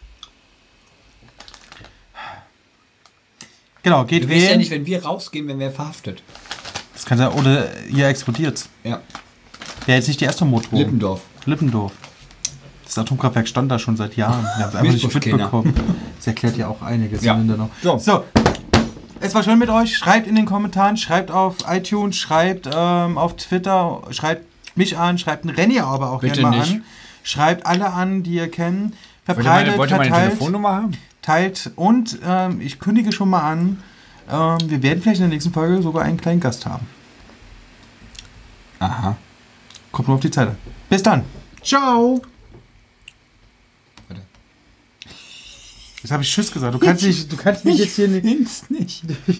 Genau, geht Du weißt ja wählen. nicht, wenn wir rausgehen, wenn wir verhaftet. Das kann sein, oder ihr explodiert. Ja. Wäre jetzt nicht die erste Motor. Lippendorf. Lippendorf. Das Atomkraftwerk stand da schon seit Jahren. Wir haben es einfach nicht Wiesbusch-Kenner. mitbekommen. Das erklärt ja auch einiges. Ja. am Ende noch. So. So. Es war schön mit euch. Schreibt in den Kommentaren, schreibt auf iTunes, schreibt ähm, auf Twitter, schreibt mich an, schreibt einen Renny aber auch Bitte gerne mal nicht. an. Schreibt alle an, die ihr kennt. Wollt ihr Verbreitet, meine, wollt ihr meine verteilt, Telefonnummer haben? teilt und ähm, ich kündige schon mal an, ähm, wir werden vielleicht in der nächsten Folge sogar einen kleinen Gast haben. Aha. Kommt nur auf die Zeit an. Bis dann. Ciao. Warte. Jetzt habe ich Tschüss gesagt. Du kannst, nicht, du kannst mich jetzt hier nicht... nicht.